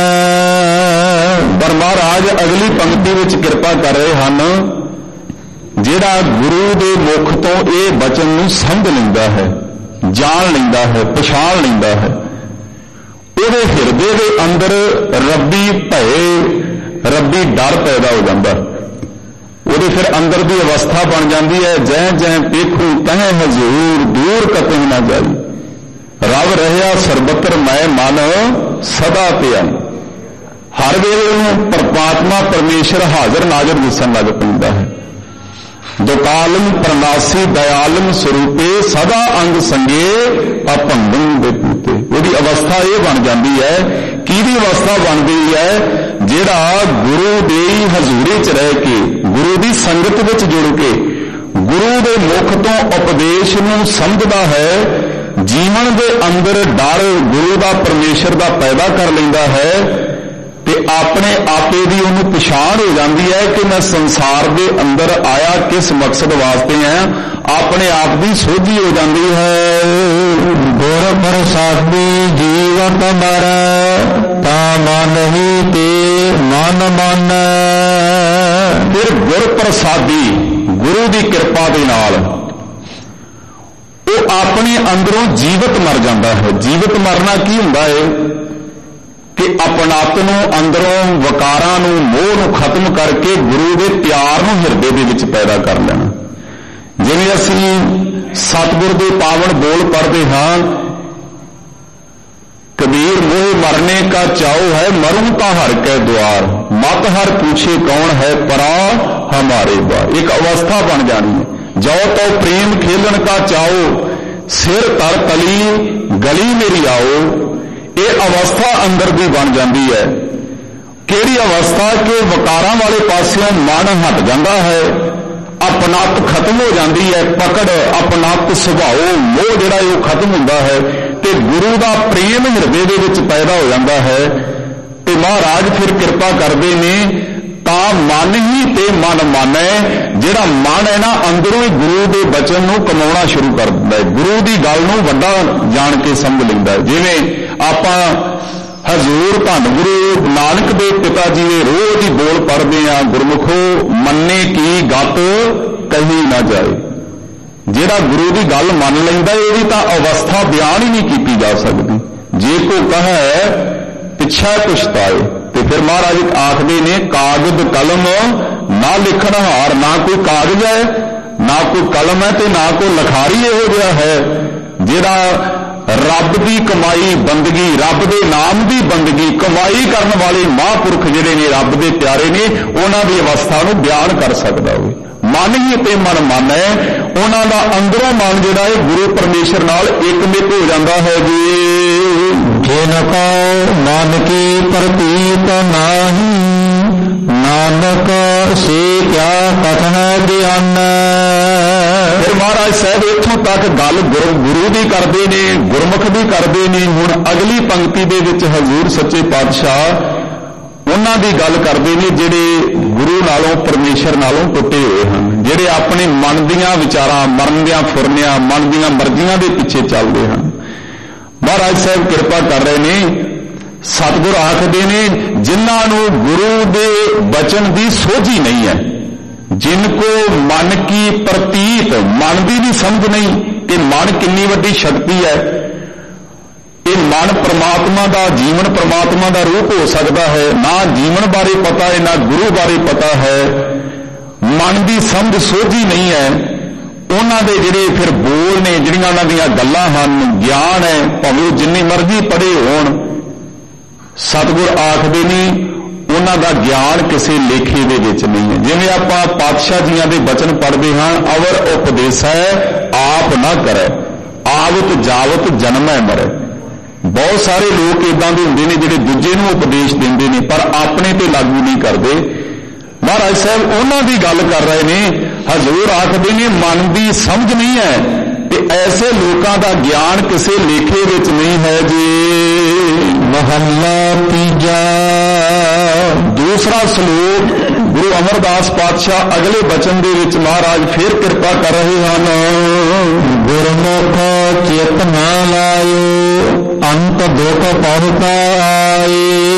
पर महाराज अगली पंक्ति विच किरपा कर रहे हैं, जिहड़ा गुरु दे मुख तो ये बचन नूं समझ लैंदा है, जान लैंदा है, पछाण लैंदा है, उहदे हिरदे दे अंदर रब्बी भय रब्बी डर पैदा हो जाता। उहदे फिर अंदर की अवस्था बन जाती है, जै जै देखूं तह हजूर दूर कतई ना जाई। रब रहिया सरबत्र मैं मन सदा पिया। हर वेले परमात्मा परमेश्वर हाजिर नाजिर दिसन लग पैंदा है। दुकालम प्रनासी दयालम स्वरूपे सदा अंग संगे अपंगन दे पूते। वो अवस्था ये बन जाती है कि अवस्था बन गई है जिहड़ा गुरु दे हजूरी च रह के गुरु की संगत विच जुड़ के गुरु के मुख तो उपदेश नूं समझदा है, जीवन के अंदर डर गुरु का परमेश्वर का पैदा कर लैंदा है ते अपने आपे दी उन्होंने पछाण हो जाती है कि मैं संसार के अंदर आया किस मकसद वास्ते है। अपने आप की सोझी हो जाती है। गुर प्रसादी जीवत मर ता मन ही ते मन मन। फिर गुर प्रसादी गुरु की कृपा के नाल वो अपने अंदरों जीवित मर जाता है। जीवित मरना की हुंदा है कि अपनात नूं अंदरों वकारां नूं मोह नूं खत्म करके गुरु के प्यार नूं हिरदे दे विच पैदा कर लेना। जिवें असीं सतगुर दे पावन बोल पढ़ते हाँ, कबीर मोह मरने का चाओ है मरूं ता हर के द्वार, मत हर पूछे कौन है परा हमारे द्वार। एक अवस्था बन जानी है। जो तो प्रेम खेलन का चाओ सिर तर तली गली मेरी आओ। ये अवस्था अंदर की बन जाती है। केड़ी अवस्था के वकारां वाले पासियों मन हट जाता है, अपनात खत्म हो जाती है, पकड़ अपनात सुभाव मोह जिहड़ा वो खत्म होता है ते गुरु का प्रेम हिरदे दे विच पैदा हो जाता है। ते महाराज फिर कृपा करते ने ਤਾਂ ਮਨ ਹੀ ਤੇ ਮਨ ਮਾਨੈ। ਜਿਹੜਾ ਮਨ ਹੈ ਨਾ ਅੰਦਰੋਂ ਹੀ ਗੁਰੂ ਦੇ ਬਚਨ ਨੂੰ ਕਮਾਉਣਾ ਸ਼ੁਰੂ ਕਰ ਦਿੰਦਾ ਹੈ, ਗੁਰੂ ਦੀ ਗੱਲ ਨੂੰ ਵੱਡਾ ਜਾਣ ਕੇ ਸਮਝ ਲੈਂਦਾ ਹੈ। ਜਿਵੇਂ ਆਪਾਂ ਹਜ਼ੂਰ ਧੰਨ ਗੁਰੂ ਨਾਨਕ ਦੇਵ ਪਿਤਾ ਜੀ ਦੇ ਰੋਜ਼ ਹੀ ਬੋਲ ਪੜ੍ਹਦੇ ਆ, ਗੁਰਮੁਖੋ ਮੰਨੇ ਕੀ ਗਤ ਕਹੀ ਨਾ ਜਾਏ। ਜਿਹੜਾ ਗੁਰੂ ਦੀ ਗੱਲ ਮੰਨ ਲੈਂਦਾ ਇਹਦੀ ਤਾਂ ਅਵਸਥਾ ਬਿਆਨ ਹੀ ਨਹੀਂ ਕੀਤੀ ਜਾ ਸਕਦੀ। ਜੇ ਕੋ ਕਹੈ ਪਿੱਛਾ ਪਛਤਾਏ, ਤੇ ਫਿਰ ਮਹਾਰਾਜ ਆਖਦੇ ਨੇ ਕਾਗਜ਼ ਕਲਮ ਨਾ ਲਿਖਣ ਹਾਰ। ਨਾ ਕੋਈ ਕਾਗਜ਼ ਹੈ, ਨਾ ਕੋਈ ਕਲਮ ਹੈ, ਤੇ ਨਾ ਕੋਈ ਲਿਖਾਰੀ ਇਹੋ ਜਿਹਾ ਹੈ ਜਿਹੜਾ ਰੱਬ ਦੀ ਕਮਾਈ ਬੰਦਗੀ, ਰੱਬ ਦੇ ਨਾਮ ਦੀ ਬੰਦਗੀ ਕਮਾਈ ਕਰਨ ਵਾਲੇ ਮਹਾਂਪੁਰਖ ਜਿਹੜੇ ਨੇ ਰੱਬ ਦੇ ਪਿਆਰੇ ਨੇ, ਉਹਨਾਂ ਦੀ ਅਵਸਥਾ ਨੂੰ ਬਿਆਨ ਕਰ ਸਕਦਾ ਹੋਵੇ। ਮਨ ਹੀ ਤੇ ਮਨ ਮਨ ਹੈ, ਉਹਨਾਂ ਦਾ ਅੰਦਰੋਂ ਮਨ ਜਿਹੜਾ ਹੈ ਗੁਰੂ ਪਰਮੇਸ਼ਰ ਨਾਲ ਇਕਮਿਕ ਹੋ ਜਾਂਦਾ ਹੈ ਜੀ। ਜਿਨ ਕੋ ਮਨ ਕੀ ਪ੍ਰਤੀਤ ਨਾਹੀ, ਨਾਨਕ ਸੇ ਕਿਆ ਕਥਨ ਗਿਆਨ। ਫਿਰ ਮਹਾਰਾਜ ਸਾਹਿਬ ਇੱਥੋਂ ਤੱਕ ਗੱਲ ਗੁਰੂ ਗੁਰੂ ਦੀ ਕਰਦੇ ਨੇ, ਗੁਰਮੁਖ ਦੀ ਕਰਦੇ ਨੇ। ਹੁਣ ਅਗਲੀ ਪੰਕਤੀ ਦੇ ਵਿੱਚ ਹਜ਼ੂਰ ਸੱਚੇ ਪਾਤਸ਼ਾਹ ਉਹਨਾਂ ਦੀ ਗੱਲ ਕਰਦੇ ਨੇ ਜਿਹੜੇ ਗੁਰੂ ਨਾਲੋਂ ਪਰਮੇਸ਼ਰ ਨਾਲੋਂ ਟੁੱਟੇ ਹੋਏ ਹਨ, ਜਿਹੜੇ ਆਪਣੇ ਮਨ ਦੀਆਂ ਵਿਚਾਰਾਂ, ਮਨ ਦੀਆਂ ਫੁਰਨਿਆਂ, ਮਨ ਦੀਆਂ ਮਰਜ਼ੀਆਂ ਦੇ ਪਿੱਛੇ ਚੱਲਦੇ ਹਨ। ਮਹਾਰਾਜ ਸਾਹਿਬ ਕਿਰਪਾ ਕਰ ਰਹੇ ਨੇ, ਸਤਿਗੁਰ ਆਖਦੇ ਨੇ ਜਿਨ੍ਹਾਂ ਨੂੰ ਗੁਰੂ ਦੇ ਬਚਨ ਦੀ ਸੋਝੀ ਨਹੀਂ ਹੈ, ਜਿਨ ਕੋ ਮਨ ਕੀ ਪ੍ਰਤੀਤ, ਮਨ ਦੀ ਵੀ ਸਮਝ ਨਹੀਂ ਕਿ ਮਨ ਕਿੰਨੀ ਵੱਡੀ ਸ਼ਕਤੀ ਹੈ। ਇਹ ਮਨ ਪ੍ਰਮਾਤਮਾ ਦਾ, ਜੀਵਨ ਪ੍ਰਮਾਤਮਾ ਦਾ ਰੂਪ ਹੋ ਸਕਦਾ ਹੈ। ਨਾ ਜੀਵਨ ਬਾਰੇ ਪਤਾ ਹੈ, ਨਾ ਗੁਰੂ ਬਾਰੇ ਪਤਾ ਹੈ, ਮਨ ਦੀ ਸਮਝ ਸੋਝੀ ਨਹੀਂ ਹੈ। ਉਹਨਾਂ ਦੇ ਜਿਹੜੇ ਫਿਰ ਬੋਲ ਨੇ, ਜਿਹੜੀਆਂ ਉਹਨਾਂ ਦੀਆਂ ਗੱਲਾਂ ਹਨ, ਗਿਆਨ ਹੈ, ਭਾਵੇਂ ਉਹ ਜਿੰਨੀ ਮਰਜ਼ੀ ਪੜ੍ਹੇ ਹੋਣ, ਸਤਿਗੁਰ ਆਖਦੇ ਨੇ ਉਹਨਾਂ ਦਾ ਗਿਆਨ ਕਿਸੇ ਲੇਖੇ ਦੇ ਵਿੱਚ ਨਹੀਂ ਹੈ। ਜਿਵੇਂ ਆਪਾਂ ਪਾਤਸ਼ਾਹ ਜੀਆਂ ਦੇ ਬਚਨ ਪੜ੍ਹਦੇ ਹਾਂ, ਅਵਰ ਉਪਦੇਸੈ ਆਪ ਨਾ ਕਰੈ, ਆਵਤ ਜਾਵਤ ਜਨਮੈ ਮਰੈ। ਬਹੁਤ ਸਾਰੇ ਲੋਕ ਇਦਾਂ ਦੇ ਹੁੰਦੇ ਨੇ ਜਿਹੜੇ ਦੂਜੇ ਨੂੰ ਉਪਦੇਸ਼ ਦਿੰਦੇ ਨੇ ਪਰ ਆਪਣੇ ਤੇ ਲਾਗੂ ਨਹੀਂ ਕਰਦੇ। ਮਹਾਰਾਜ ਸਾਹਿਬ ਉਹਨਾਂ ਦੀ ਗੱਲ ਕਰ ਰਹੇ ਨੇ। ਹਜ਼ੂਰ ਆਖਦੇ ਨੇ ਮਨ ਦੀ ਸਮਝ ਨਹੀਂ ਹੈ, ਤੇ ਐਸੇ ਲੋਕਾਂ ਦਾ ਗਿਆਨ ਕਿਸੇ ਲੇਖੇ ਵਿੱਚ ਨਹੀਂ ਹੈ ਜੀ। ਮਹੱਲਾ ਤੀਜਾ। ਦੂਸਰਾ ਸ਼ਲੋਕ ਗੁਰੂ ਅਮਰਦਾਸ ਪਾਤਸ਼ਾਹ ਅਗਲੇ ਬਚਨ ਦੇ ਵਿੱਚ ਮਹਾਰਾਜ ਫਿਰ ਕਿਰਪਾ ਕਰ ਰਹੇ ਹਨ। ਗੁਰਮੁਖ ਚਿਤ ਨਾ ਲਾਇਓ, ਅੰਤ ਦੁਖ ਪਹੁੰਚਾਏ।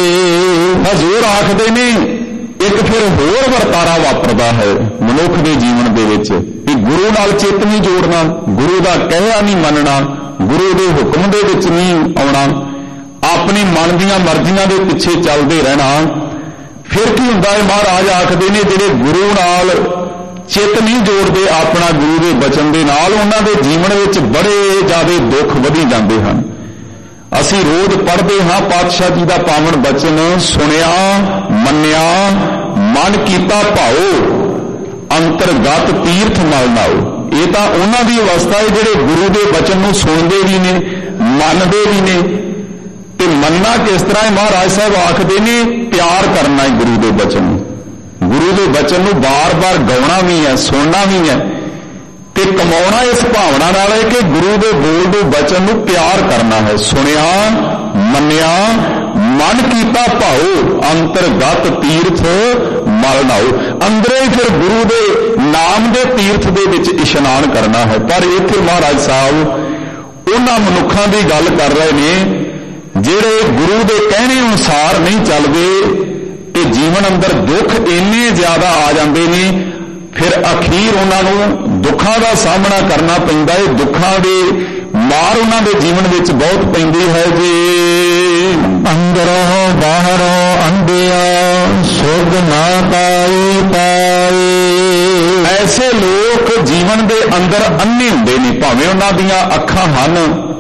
ਹਜ਼ੂਰ ਆਖਦੇ ਨੇ ਇੱਕ ਫਿਰ ਹੋਰ ਵਰਤਾਰਾ ਵਾਪਰਦਾ ਹੈ ਮਨੁੱਖ ਦੇ ਜੀਵਨ ਦੇ ਵਿੱਚ, ਕਿ ਗੁਰੂ ਨਾਲ ਚਿੱਤ ਨਹੀਂ ਜੋੜਨਾ, ਗੁਰੂ ਦਾ ਕਹਿਆ ਨਹੀਂ ਮੰਨਣਾ, ਗੁਰੂ ਦੇ ਹੁਕਮ ਦੇ ਵਿੱਚ ਨਹੀਂ ਆਉਣਾ, ਆਪਣੀ ਮਨ ਦੀਆਂ ਮਰਜ਼ੀਆਂ ਦੇ ਪਿੱਛੇ ਚੱਲਦੇ ਰਹਿਣਾ। ਫਿਰ ਕੀ ਹੁੰਦਾ ਹੈ? ਮਹਾਰਾਜ ਆਖਦੇ ਨੇ ਜਿਹੜੇ ਗੁਰੂ ਨਾਲ ਚਿੱਤ ਨਹੀਂ ਜੋੜਦੇ ਆਪਣਾ ਗੁਰੂ ਦੇ ਬਚਨ ਦੇ ਨਾਲ, ਉਹਨਾਂ ਦੇ ਜੀਵਨ ਵਿੱਚ ਬੜੇ ਜ਼ਿਆਦਾ ਦੁੱਖ ਵਧੀ ਜਾਂਦੇ ਹਨ। ਅਸੀਂ ਰੋਜ਼ ਪੜ੍ਹਦੇ ਹਾਂ ਪਾਤਸ਼ਾਹ ਜੀ ਦਾ ਪਾਵਨ ਬਚਨ, ਸੁਣਿਆ ਮੰਨਿਆ ਮਨ ਕੀਤਾ ਭਾਓ, ਅੰਤਰਗਤ ਤੀਰਥ ਮਲ ਨਾਓ। ਇਹ ਤਾਂ ਉਹਨਾਂ ਦੀ ਅਵਸਥਾ ਹੈ ਜਿਹੜੇ ਗੁਰੂ ਦੇ ਬਚਨ ਨੂੰ ਸੁਣਦੇ ਵੀ ਨੇ, ਮੰਨਦੇ ਵੀ ਨੇ। ਤੇ ਮੰਨਣਾ ਕਿਸ ਤਰ੍ਹਾਂ ਹੈ? ਮਹਾਰਾਜ ਸਾਹਿਬ ਆਖਦੇ ਨੇ ਪਿਆਰ ਕਰਨਾ ਹੈ ਗੁਰੂ ਦੇ ਬਚਨ ਨੂੰ, ਗੁਰੂ ਦੇ ਬਚਨ ਨੂੰ ਬਾਰ-ਬਾਰ ਗਾਉਣਾ ਵੀ ਹੈ, ਸੁਣਨਾ ਵੀ ਹੈ, ਤੇ ਕਮਾਉਣਾ ਇਸ ਭਾਵਨਾ ਨਾਲ ਹੈ ਕਿ ਗੁਰੂ ਦੇ ਬੋਲ ਦੇ ਬਚਨ ਨੂੰ ਪਿਆਰ ਕਰਨਾ ਹੈ। ਸੁਣਿਆ ਮੰਨਿਆ ਮਨ ਕੀਤਾ ਭਾਓ, ਅੰਤਰਗਤ ਤੀਰਥ ਮਲ ਨਾਓ। ਅੰਦਰੋਂ ਹੀ ਫਿਰ ਗੁਰੂ ਦੇ ਨਾਮ ਦੇ ਤੀਰਥ ਦੇ ਵਿੱਚ ਇਸ਼ਨਾਨ ਕਰਨਾ ਹੈ। ਪਰ ਇੱਥੇ ਮਹਾਰਾਜ ਸਾਹਿਬ ਉਹਨਾਂ ਮਨੁੱਖਾਂ ਦੀ ਗੱਲ ਕਰ ਰਹੇ ਨੇ ਜਿਹੜੇ ਗੁਰੂ ਦੇ ਕਹਿਣੇ ਅਨੁਸਾਰ ਨਹੀਂ ਚੱਲਦੇ, ਤੇ ਜੀਵਨ ਅੰਦਰ ਦੁੱਖ ਇੰਨੇ ਜ਼ਿਆਦਾ ਆ ਜਾਂਦੇ ਨੇ, ਫਿਰ ਅਖੀਰ ਉਹਨਾਂ ਨੂੰ ਦੁੱਖਾਂ ਦਾ ਸਾਹਮਣਾ ਕਰਨਾ ਪੈਂਦਾ ਹੈ। ਦੁੱਖਾਂ ਦੇ ਮਾਰ ਉਹਨਾਂ ਦੇ ਜੀਵਨ ਵਿੱਚ ਬਹੁਤ ਪੈਂਦੀ ਹੈ ਜੀ। ਅੰਦਰੋਂ ਬਾਹਰੋਂ ਅੰਧਿਆ ਸੁਧ ਨਾ ਪਾਈ ਪਾਏ। ਐਸੇ ਲੋਕ ਜੀਵਨ ਦੇ ਅੰਦਰ ਅੰਨੇ ਹੁੰਦੇ ਨੇ, ਭਾਵੇਂ ਉਹਨਾਂ ਦੀਆਂ ਅੱਖਾਂ ਹਨ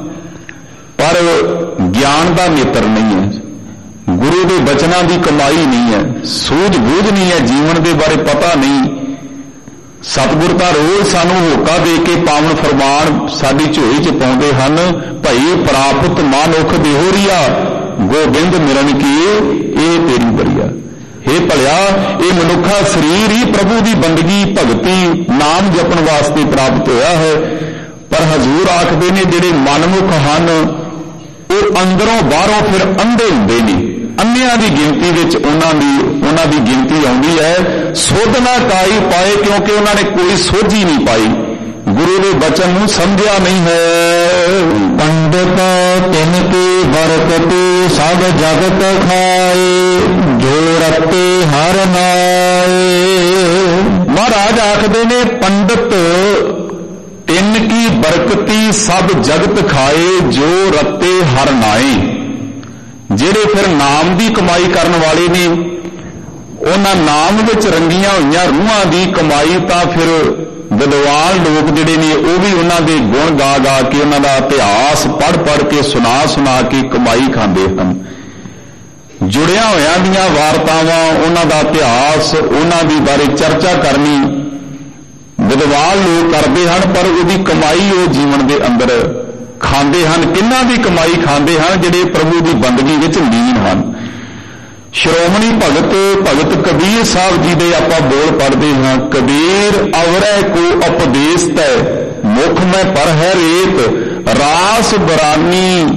ਪਰ ਗਿਆਨ ਦਾ ਨੇਤਰ ਨਹੀਂ ਹੈ, ਗੁਰੂ ਦੇ ਬਚਨਾਂ ਦੀ ਕਮਾਈ ਨਹੀਂ ਹੈ, ਸੂਝ ਬੂਝ ਨਹੀਂ ਹੈ, ਜੀਵਨ ਦੇ ਬਾਰੇ ਪਤਾ ਨਹੀਂ। ਸਤਿਗੁਰ ਤਾਂ ਰੋਜ਼ ਸਾਨੂੰ ਹੋਕਾ ਦੇ ਕੇ ਪਾਵਨ ਫਰਮਾਨ ਸਾਡੀ ਝੋਲੀ 'ਚ ਪਾਉਂਦੇ ਹਨ, ਭਈ ਪ੍ਰਾਪਤ ਮਾਨੁਖ ਦੇਹੋਰੀਆ ਗੋਬਿੰਦ ਮਿਰਨ ਕੀ ਇਹ ਤੇਰੀ ਬਰੀਆ। हे ਭਲਿਆ, ਇਹ ਮਨੁੱਖਾ ਸਰੀਰ ਹੀ ਪ੍ਰਭੂ ਦੀ ਬੰਦਗੀ ਭਗਤੀ ਨਾਮ ਜਪਣ ਵਾਸਤੇ ਪ੍ਰਾਪਤ ਹੋਇਆ ਹੈ। ਪਰ ਹਜ਼ੂਰ ਆਖਦੇ ਨੇ ਜਿਹੜੇ ਮਨਮੁਖ ਹਨ ਉਹ ਅੰਦਰੋਂ ਬਾਹਰੋਂ ਫਿਰ ਅੰਧੇ ਹੁੰਦੇ ਨੇ, ਅੰਨਿਆਂ ਦੀ ਗਿਣਤੀ ਵਿੱਚ ਉਹਨਾਂ ਦੀ ਉਹਨਾਂ ਦੀ ਗਿਣਤੀ ਆਉਂਦੀ ਹੈ। ਸੁਧ ਨਾ ਕਾਈ ਪਾਏ, ਕਿਉਂਕਿ ਉਹਨਾਂ ਨੇ ਕੋਈ ਸੋਝੀ ਨਹੀਂ ਪਾਈ, ਗੁਰੂ ਦੇ ਬਚਨ ਨੂੰ ਸਮਝਿਆ ਨਹੀਂ ਹੈ। ਪੰਡਤ ਤਿਨ ਕੀ ਬਰਕਤੀ ਸਭ ਜਗਤ ਖਾਏ, ਜੋ ਰਤੇ ਹਰ ਨਾਏ। ਮਹਾਰਾਜ ਆਖਦੇ ਨੇ ਪੰਡਤ ਤਿਨ ਕੀ ਬਰਕਤੀ ਸਭ ਜਗਤ ਖਾਏ, ਜੋ ਰਤੇ ਹਰ ਨਾਏ। ਜਿਹੜੇ ਫਿਰ ਨਾਮ ਦੀ ਕਮਾਈ ਕਰਨ ਵਾਲੇ ਨੇ, ਉਹਨਾਂ ਨਾਮ ਵਿੱਚ ਰੰਗੀਆਂ ਹੋਈਆਂ ਰੂਹਾਂ ਦੀ ਕਮਾਈ, ਤਾਂ ਫਿਰ ਵਿਦਵਾਨ ਲੋਕ ਜਿਹੜੇ ਨੇ ਉਹ ਵੀ ਉਹਨਾਂ ਦੇ ਗੁਣ ਗਾ ਗਾ ਕੇ, ਉਹਨਾਂ ਦਾ ਇਤਿਹਾਸ ਪੜ੍ਹ ਪੜ੍ਹ ਕੇ, ਸੁਣਾ ਸੁਣਾ ਕੇ ਕਮਾਈ ਖਾਂਦੇ ਹਨ। ਜੁੜਿਆ ਹੋਇਆਂ ਦੀਆਂ ਵਾਰਤਾਵਾਂ, ਉਹਨਾਂ ਦਾ ਇਤਿਹਾਸ, ਉਹਨਾਂ ਦੀ ਬਾਰੇ ਚਰਚਾ ਕਰਨੀ ਵਿਦਵਾਨ ਲੋਕ ਕਰਦੇ ਹਨ, ਪਰ ਉਹਦੀ ਕਮਾਈ ਉਹ ਜੀਵਨ ਦੇ ਅੰਦਰ ਖਾਂਦੇ ਹਨ। ਕਿੰਨਾਂ ਦੀ ਕਮਾਈ ਖਾਂਦੇ ਹਨ? ਜਿਹੜੇ ਪ੍ਰਭੂ ਦੀ ਬੰਦਗੀ ਵਿੱਚ ਲੀਨ ਹਨ। ਸ਼੍ਰੋਮਣੀ ਭਗਤ ਭਗਤ ਕਬੀਰ ਸਾਹਿਬ ਜੀ ਦੇ ਆਪਾਂ ਬੋਲ ਪੜ੍ਹਦੇ ਹਾਂ, ਕਬੀਰ ਅਵਰੈ ਕੋ ਉਪਦੇਸ ਤੈ, ਮੁਖ ਮੈਂ ਪਰ ਹੈ ਰੇਤ, ਰਾਸ ਬਰਾਨੀ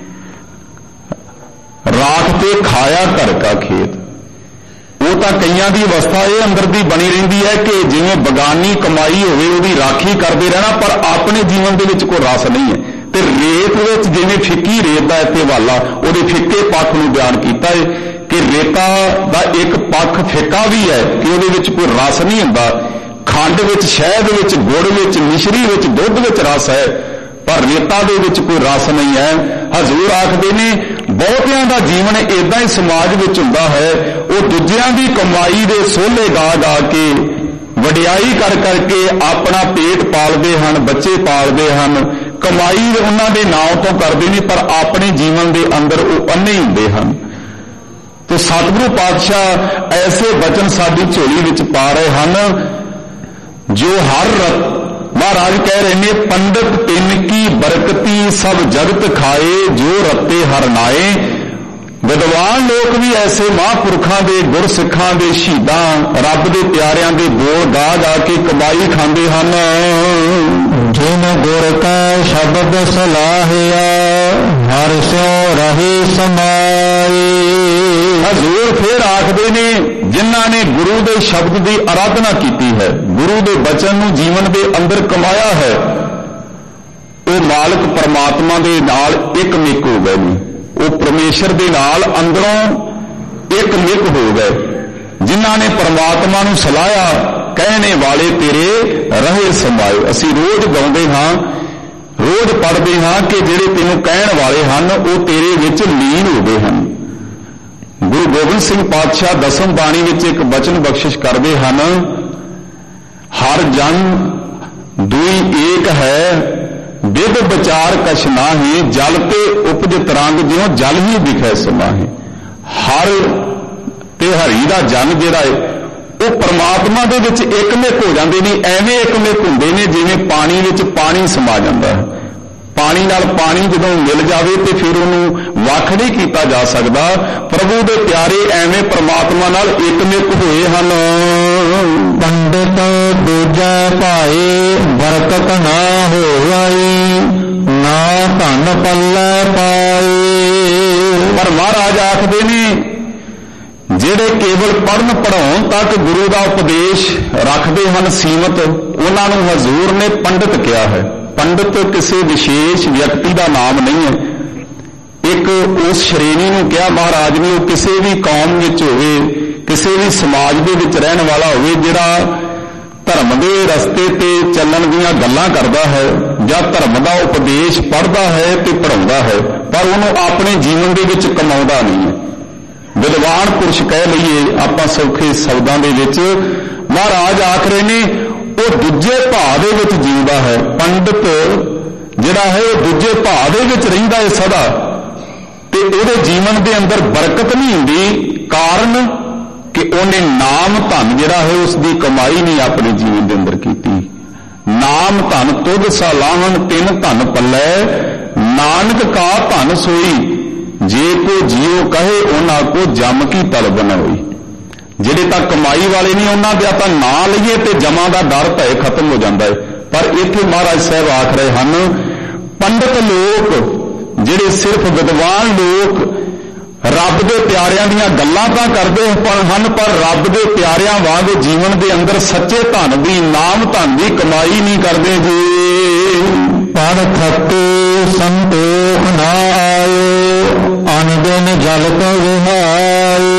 ਰਾਖ ਤੇ ਖਾਇਆ ਘਰ ਕਾ ਖੇਤ। ਉਹ ਤਾਂ ਕਈਆਂ ਦੀ ਅਵਸਥਾ ਇਹ ਅੰਦਰ ਦੀ ਬਣੀ ਰਹਿੰਦੀ ਹੈ ਕਿ ਜਿਵੇਂ ਬਗਾਨੀ ਕਮਾਈ ਹੋਵੇ ਉਹਦੀ ਰਾਖੀ ਕਰਦੇ ਰਹਿਣਾ, ਪਰ ਆਪਣੇ ਜੀਵਨ ਦੇ ਵਿੱਚ ਕੋਈ ਰਸ ਨਹੀਂ ਹੈ। ਤੇ ਰੇਤ ਵਿੱਚ ਜਿਵੇਂ ਫਿੱਕੀ ਰੇਤ ਦਾ ਇੱਥੇ ਹਵਾਲਾ ਉਹਦੇ ਫਿੱਕੇ ਪੱਖ ਨੂੰ ਬਿਆਨ ਕੀਤਾ ਹੈ ਕਿ ਰੇਤਾ ਦਾ ਇੱਕ ਪੱਖ ਫਿੱਕਾ ਵੀ ਹੈ ਕਿ ਉਹਦੇ ਵਿੱਚ ਕੋਈ ਰਸ ਨਹੀਂ ਹੁੰਦਾ। ਖੰਡ ਵਿੱਚ, ਸ਼ਹਿਦ ਵਿੱਚ, ਗੁੜ ਵਿੱਚ, ਮਿਸ਼ਰੀ ਵਿੱਚ, ਦੁੱਧ ਵਿੱਚ ਰਸ ਹੈ, ਪਰ ਰੇਤਾ ਦੇ ਵਿੱਚ ਕੋਈ ਰਸ ਨਹੀਂ ਹੈ। ਹਜ਼ੂਰ ਆਖਦੇ ਨੇ ਬਹੁਤਿਆਂ ਦਾ ਜੀਵਨ ਏਦਾਂ ਹੀ ਸਮਾਜ ਵਿੱਚ ਹੁੰਦਾ ਹੈ, ਉਹ ਦੂਜਿਆਂ ਦੀ ਕਮਾਈ ਦੇ ਸੋਹਲੇ ਗਾ ਗਾ ਕੇ, ਵਡਿਆਈ ਕਰ ਕਰਕੇ ਆਪਣਾ ਪੇਟ ਪਾਲਦੇ ਹਨ, ਬੱਚੇ ਪਾਲਦੇ ਹਨ, ਕਮਾਈ ਉਹਨਾਂ ਦੇ ਨਾਂ ਤੋਂ ਕਰਦੇ ਨੇ, ਪਰ ਆਪਣੇ ਜੀਵਨ ਦੇ ਅੰਦਰ ਉਹ ਅੰਨੇ ਹੁੰਦੇ ਹਨ। ਤੇ ਸਤਿਗੁਰੂ ਪਾਤਸ਼ਾਹ ਐਸੇ ਬਚਨ ਸਾਡੀ ਝੋਲੀ ਵਿੱਚ ਪਾ ਰਹੇ ਹਨ, ਜੋ ਹਰ ਰਤ ਮਹਾਰਾਜ ਕਹਿ ਰਹੇ ਨੇ, ਪੰਡਤ ਤਿਨ ਕੀ ਬਰਕਤੀ ਸਭ ਜਗਤ ਖਾਏ, ਜੋ ਰਤੇ ਹਰ ਨਾਏ। ਵਿਦਵਾਨ ਲੋਕ ਵੀ ਐਸੇ ਮਹਾਂਪੁਰਖਾਂ ਦੇ, ਗੁਰਸਿੱਖਾਂ ਦੇ, ਸ਼ਹੀਦਾਂ, ਰੱਬ ਦੇ ਪਿਆਰਿਆਂ ਦੇ ਬੋਲ ਗਾ ਗਾ ਕੇ ਕਮਾਈ ਖਾਂਦੇ ਹਨ। ਜਿਨ ਗੁਰ ਕਾ ਸ਼ਬਦ ਸਲਾਹਿਆ, ਹਰ ਸਿਉ ਰਹੇ ਸਮਾਏ। ਹਜ਼ੂਰ ਫੇਰ ਆਖਦੇ ਨੇ, ਜਿਨ੍ਹਾਂ ਨੇ ਗੁਰੂ ਦੇ ਸ਼ਬਦ ਦੀ ਆਰਾਧਨਾ ਕੀਤੀ ਹੈ, ਗੁਰੂ ਦੇ ਬਚਨ ਨੂੰ ਜੀਵਨ ਦੇ ਅੰਦਰ ਕਮਾਇਆ ਹੈ, ਉਹ ਮਾਲਕ ਪਰਮਾਤਮਾ ਦੇ ਨਾਲ ਇੱਕ ਮਿਕ ਹੋ ਗਏ ਨੇ। ਉਹ ਪਰਮੇਸ਼ਰ ਦੇ ਨਾਲ ਅੰਦਰੋਂ ਇੱਕ ਮਿਕ ਹੋ ਗਏ। ਜਿਨ੍ਹਾਂ ਨੇ ਪਰਮਾਤਮਾ ਨੂੰ ਸਲਾਹਿਆ, ਕਹਿਣੇ ਵਾਲੇ ਤੇਰੇ ਰਹੇ ਸਮਾਏ। ਅਸੀਂ ਰੋਜ਼ ਗਾਉਂਦੇ ਹਾਂ, ਰੋਜ਼ ਪੜ੍ਹਦੇ ਹਾਂ ਕਿ ਜਿਹੜੇ ਤੈਨੂੰ ਕਹਿਣ ਵਾਲੇ ਹਨ ਉਹ ਤੇਰੇ ਵਿੱਚ ਲੀਨ ਹੋ ਗਏ ਹਨ। ਗੁਰੂ ਗੋਬਿੰਦ ਸਿੰਘ ਪਾਤਸ਼ਾਹ ਦਸਮ ਬਾਣੀ ਵਿੱਚ ਇੱਕ ਬਚਨ ਬਖਸ਼ਿਸ਼ ਕਰਦੇ ਹਨ, ਹਰ ਜਨ ਦੁਈ ਏਕ ਹੈ, ਵਿਦ ਵਿਚਾਰ ਕਛ ਨਾਹੀ, ਜਲ ਤੇ ਉਪਜ ਤਰੰਗ, ਜਿਉਂ ਜਲ ਹੀ ਦਿਖੈ ਸਮਾਹੀ। ਹਰ ਤੇ ਹਰੀ ਦਾ ਜਨ ਜਿਹੜਾ ਹੈ ਉਹ ਪਰਮਾਤਮਾ ਦੇ ਵਿੱਚ ਇੱਕਮਿਕ ਹੋ ਜਾਂਦੇ ਨੇ। ਐਵੇਂ ਇੱਕਮਿਕ ਹੁੰਦੇ ਨੇ ਜਿਵੇਂ ਪਾਣੀ ਵਿੱਚ ਪਾਣੀ ਸਮਾ ਜਾਂਦਾ ਹੈ। ਪਾਣੀ ਨਾਲ ਪਾਣੀ ਜਦੋਂ ਮਿਲ ਜਾਵੇ ਤੇ ਫਿਰ ਉਹਨੂੰ ਵੱਖ ਨਹੀਂ ਕੀਤਾ ਜਾ ਸਕਦਾ। ਪ੍ਰਭੂ ਦੇ ਪਿਆਰੇ ਐਵੇਂ ਪਰਮਾਤਮਾ ਨਾਲ ਇੱਕਮਿਕ ਹੋਏ ਹਨ। ਪੰਡਤ ਦੂਜਾ ਭਾਏ, ਬਰਕਤ ਨਾ ਹੋਈ, ਨਾ ਧਨ ਪੱਲੇ ਪਾਏ। ਪਰ ਮਹਾਰਾਜ ਆਖਦੇ ਨੇ, ਜਿਹੜੇ ਕੇਵਲ ਪੜ੍ਹਨ ਪੜ੍ਹਾਉਣ ਤੱਕ ਗੁਰੂ ਦਾ ਉਪਦੇਸ਼ ਰੱਖਦੇ ਹਨ ਸੀਮਤ, ਉਹਨਾਂ ਨੂੰ ਹਜ਼ੂਰ ਨੇ ਪੰਡਤ ਕਿਹਾ ਹੈ। ਪੰਡਤ ਕਿਸੇ ਵਿਸ਼ੇਸ਼ ਵਿਅਕਤੀ ਦਾ ਨਾਮ ਨਹੀਂ ਹੈ। ਇੱਕ ਉਸ ਸ਼੍ਰੇਣੀ ਨੂੰ ਕਿਹਾ ਮਹਾਰਾਜ ਨੇ, ਉਹ ਕਿਸੇ ਵੀ ਕੌਮ ਵਿੱਚ ਹੋਵੇ, ਕਿਸੇ ਵੀ ਸਮਾਜ ਦੇ ਵਿੱਚ ਰਹਿਣ ਵਾਲਾ ਹੋਵੇ, ਜਿਹੜਾ ਧਰਮ ਦੇ ਰਸਤੇ ਤੇ ਚੱਲਣ ਦੀਆਂ ਗੱਲਾਂ ਕਰਦਾ ਹੈ ਜਾਂ ਧਰਮ ਦਾ ਉਪਦੇਸ਼ ਪੜ੍ਹਦਾ ਹੈ ਤੇ ਪੜ੍ਹਾਉਂਦਾ ਹੈ, ਪਰ ਉਹਨੂੰ ਆਪਣੇ ਜੀਵਨ ਦੇ ਵਿੱਚ ਕਮਾਉਂਦਾ ਨਹੀਂ ਹੈ। ਵਿਦਵਾਨ ਪੁਰਸ਼ ਕਹਿ ਲਈਏ ਆਪਾਂ ਸੌਖੇ ਸ਼ਬਦਾਂ ਦੇ ਵਿੱਚ, ਮਹਾਰਾਜ ਆਖ ਰਹੇ ਨੇ ਉਹ ਦੂਜੇ ਭਾਅ ਦੇ ਵਿੱਚ ਜਿਉਂਦਾ ਹੈ। ਪੰਡਤ ਜਿਹੜਾ ਹੈ ਉਹ ਦੂਜੇ ਭਾਅ ਦੇ ਵਿੱਚ ਰਹਿੰਦਾ ਹੈ ਸਦਾ, ਤੇ ਉਹਦੇ ਜੀਵਨ ਦੇ ਅੰਦਰ ਬਰਕਤ ਨਹੀਂ ਹੁੰਦੀ। ਕਾਰਨ ਕਿ ਉਹਨੇ ਨਾਮ ਧਨ ਜਿਹੜਾ ਹੈ ਉਸ ਦੀ ਕਮਾਈ ਨਹੀਂ ਆਪਣੇ ਜੀਵਨ ਦੇ ਅੰਦਰ ਕੀਤੀ। ਨਾਮ ਧਨ ਤੁਧ ਸਲਾਹਣ ਤਿੰਨ ਧਨ ਪੱਲੇ, ਨਾਨਕ ਕਾ ਧਨ ਸੋਈ, ਜੇ ਕੋ ਜੀਉ ਕਹੇ ਉਹਨਾਂ ਕੋ ਜਮ ਕੀ ਤਲਬ ਨ ਹੋਈ। ਜਿਹੜੇ ਤਾਂ ਕਮਾਈ ਵਾਲੇ ਨਹੀਂ ਉਹਨਾਂ ਦੇ ਆਪਾਂ ਨਾਂ ਲਈਏ ਤੇ ਜਮਾਂ ਦਾ ਡਰ ਭੈ ਖਤਮ ਹੋ ਜਾਂਦਾ ਹੈ। ਪਰ ਇੱਥੇ ਮਹਾਰਾਜ ਸਾਹਿਬ ਆਖ ਰਹੇ ਹਨ, ਪੰਡਤ ਲੋਕ ਜਿਹੜੇ ਸਿਰਫ ਵਿਦਵਾਨ ਲੋਕ ਰੱਬ ਦੇ ਪਿਆਰਿਆਂ ਦੀਆਂ ਗੱਲਾਂ ਤਾਂ ਕਰਦੇ ਹਨ, ਪਰ ਰੱਬ ਦੇ ਪਿਆਰਿਆਂ ਵਾਂਗ ਜੀਵਨ ਦੇ ਅੰਦਰ ਸੱਚੇ ਧਨ ਦੀ, ਨਾਮ ਧਨ ਦੀ ਕਮਾਈ ਨਹੀਂ ਕਰਦੇ ਜੀ। ਪੜ ਥਕੇ ਸੰਤੋਖ ਨਾ ਆਏ, ਅਨਦਿਨ ਜਲ ਕੋ ਵਿਹਾਏ।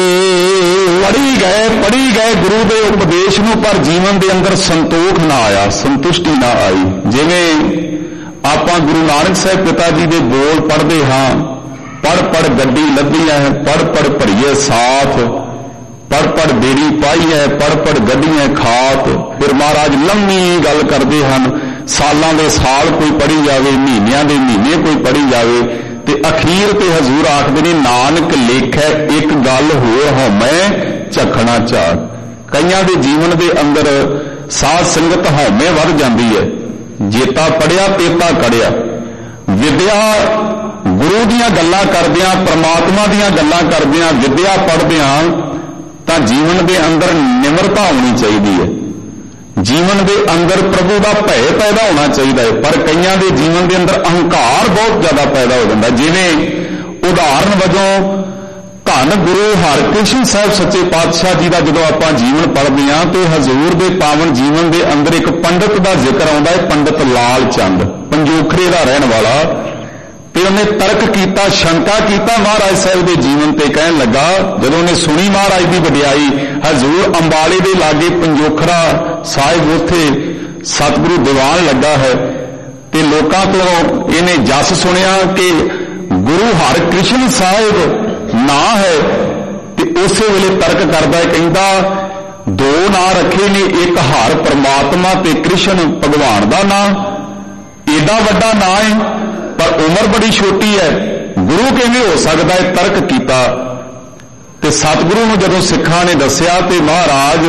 ਪੜ੍ਹੀ ਗਏ ਪੜ੍ਹੀ ਗਏ ਗੁਰੂ ਦੇ ਉਪਦੇਸ਼ ਨੂੰ, ਪਰ ਜੀਵਨ ਦੇ ਅੰਦਰ ਸੰਤੋਖ ਨਾ ਆਇਆ, ਸੰਤੁਸ਼ਟੀ ਨਾ ਆਈ। ਜਿਵੇਂ ਆਪਾਂ ਗੁਰੂ ਨਾਨਕ ਸਾਹਿਬ ਪਿਤਾ ਜੀ ਦੇ ਬੋਲ ਪੜ੍ਹਦੇ ਹਾਂ, ਪੜ ਪੜ ਗੱਡੀ ਲੱਭੀ ਹੈ, ਪੜ ਪੜ ਭਰੀਏ ਸਾਥ, ਪੜ ਪੜ ਬੇੜੀ ਪਾਈ ਹੈ, ਪੜ ਪੜ ਗੱਡੀਆਂ ਖਾਤ। ਫਿਰ ਮਹਾਰਾਜ ਲੰਮੀ ਗੱਲ ਕਰਦੇ ਹਨ, ਸਾਲਾਂ ਦੇ ਸਾਲ ਕੋਈ ਪੜ੍ਹੀ ਜਾਵੇ, ਮਹੀਨਿਆਂ ਦੇ ਮਹੀਨੇ ਕੋਈ ਪੜ੍ਹੀ ਜਾਵੇ, ਤੇ ਅਖੀਰ ਤੇ ਹਜ਼ੂਰ ਆਖਦੇ ਨੇ ਨਾਨਕ ਲੇਖੈ ਇੱਕ ਗੱਲ ਹੋਰ ਹਉਮੈ ਝਖਣਾ ਚਾਰ। ਕਈਆਂ ਦੇ ਜੀਵਨ ਦੇ ਅੰਦਰ ਸਾਧ ਸੰਗਤ ਹਉਮੈ ਵੱਧ ਜਾਂਦੀ ਹੈ, ਜੇਤਾ ਪੜਿਆ ਤੇਤਾ ਕੜਿਆ। ਵਿਦਿਆ ਗੁਰੂ ਦੀਆਂ ਗੱਲਾਂ ਕਰਦਿਆਂ, ਪ੍ਰਮਾਤਮਾ ਦੀਆਂ ਗੱਲਾਂ ਕਰਦਿਆਂ, ਵਿਦਿਆ ਪੜ੍ਹਦਿਆਂ ਤਾਂ ਜੀਵਨ ਦੇ ਅੰਦਰ ਨਿਮਰਤਾ ਹੋਣੀ ਚਾਹੀਦੀ ਹੈ, ਜੀਵਨ ਦੇ ਅੰਦਰ ਪ੍ਰਭੂ ਦਾ ਭੈ ਪੈਦਾ ਹੋਣਾ ਚਾਹੀਦਾ ਹੈ। ਪਰ ਕਈਆਂ ਦੇ ਜੀਵਨ ਦੇ ਅੰਦਰ ਅਹੰਕਾਰ ਬਹੁਤ ਜ਼ਿਆਦਾ ਪੈਦਾ ਹੋ ਜਾਂਦਾ। ਜਿਵੇਂ ਉਦਾਹਰਨ ਵਜੋਂ ਧੰਨ ਗੁਰੂ ਹਰਿਕ੍ਰਿਸ਼ਨ ਸਾਹਿਬ ਸੱਚੇ ਪਾਤਸ਼ਾਹ ਜੀ ਦਾ ਜਦੋਂ ਆਪਾਂ ਜੀਵਨ ਪੜ੍ਹਦੇ ਹਾਂ ਤੇ ਹਜ਼ੂਰ ਦੇ ਪਾਵਨ ਜੀਵਨ ਦੇ ਅੰਦਰ ਇੱਕ ਪੰਡਤ ਦਾ ਜ਼ਿਕਰ ਆਉਂਦਾ ਹੈ, ਪੰਡਤ ਲਾਲ ਚੰਦ, ਪੰਜੋਖਰੇ ਦਾ ਰਹਿਣ ਵਾਲਾ। ਤੇ ਉਹਨੇ ਤਰਕ ਕੀਤਾ, ਸ਼ੰਕਾ ਕੀਤਾ ਮਹਾਰਾਜ ਸਾਹਿਬ ਦੇ ਜੀਵਨ ਤੇ। ਕਹਿਣ ਲੱਗਾ, ਜਦੋਂ ਉਹਨੇ ਸੁਣੀ ਮਹਾਰਾਜ ਦੀ ਵਡਿਆਈ, ਹਜ਼ੂਰ ਅੰਬਾਲੇ ਦੇ ਲਾਗੇ ਪੰਜੋਖਰਾ ਸਾਹਿਬ, ਉੱਥੇ ਸਤਿਗੁਰੂ ਦੀਵਾਨ ਲੱਗਾ ਹੈ, ਤੇ ਲੋਕਾਂ ਤੋਂ ਇਹਨੇ ਜਸ ਸੁਣਿਆ ਕਿ ਗੁਰੂ ਹਰਿਕ੍ਰਿਸ਼ਨ ਸਾਹਿਬ ਨਾਂ ਹੈ। ਤੇ ਉਸੇ ਵੇਲੇ ਤਰਕ ਕਰਦਾ ਹੈ, ਕਹਿੰਦਾ ਦੋ ਨਾਂ ਰੱਖੇ ਨੇ, ਇੱਕ ਹਰ ਪਰਮਾਤਮਾ ਤੇ ਕ੍ਰਿਸ਼ਨ ਭਗਵਾਨ ਦਾ ਨਾਂ, ਏਡਾ ਵੱਡਾ ਨਾਂ ਹੈ ਪਰ ਉਮਰ ਬੜੀ ਛੋਟੀ ਹੈ, ਗੁਰੂ ਕਿਵੇਂ ਹੋ ਸਕਦਾ ਹੈ? ਤਰਕ ਕੀਤਾ। ਤੇ ਸਤਿਗੁਰੂ ਨੂੰ ਜਦੋਂ ਸਿੱਖਾਂ ਨੇ ਦੱਸਿਆ ਤੇ ਮਹਾਰਾਜ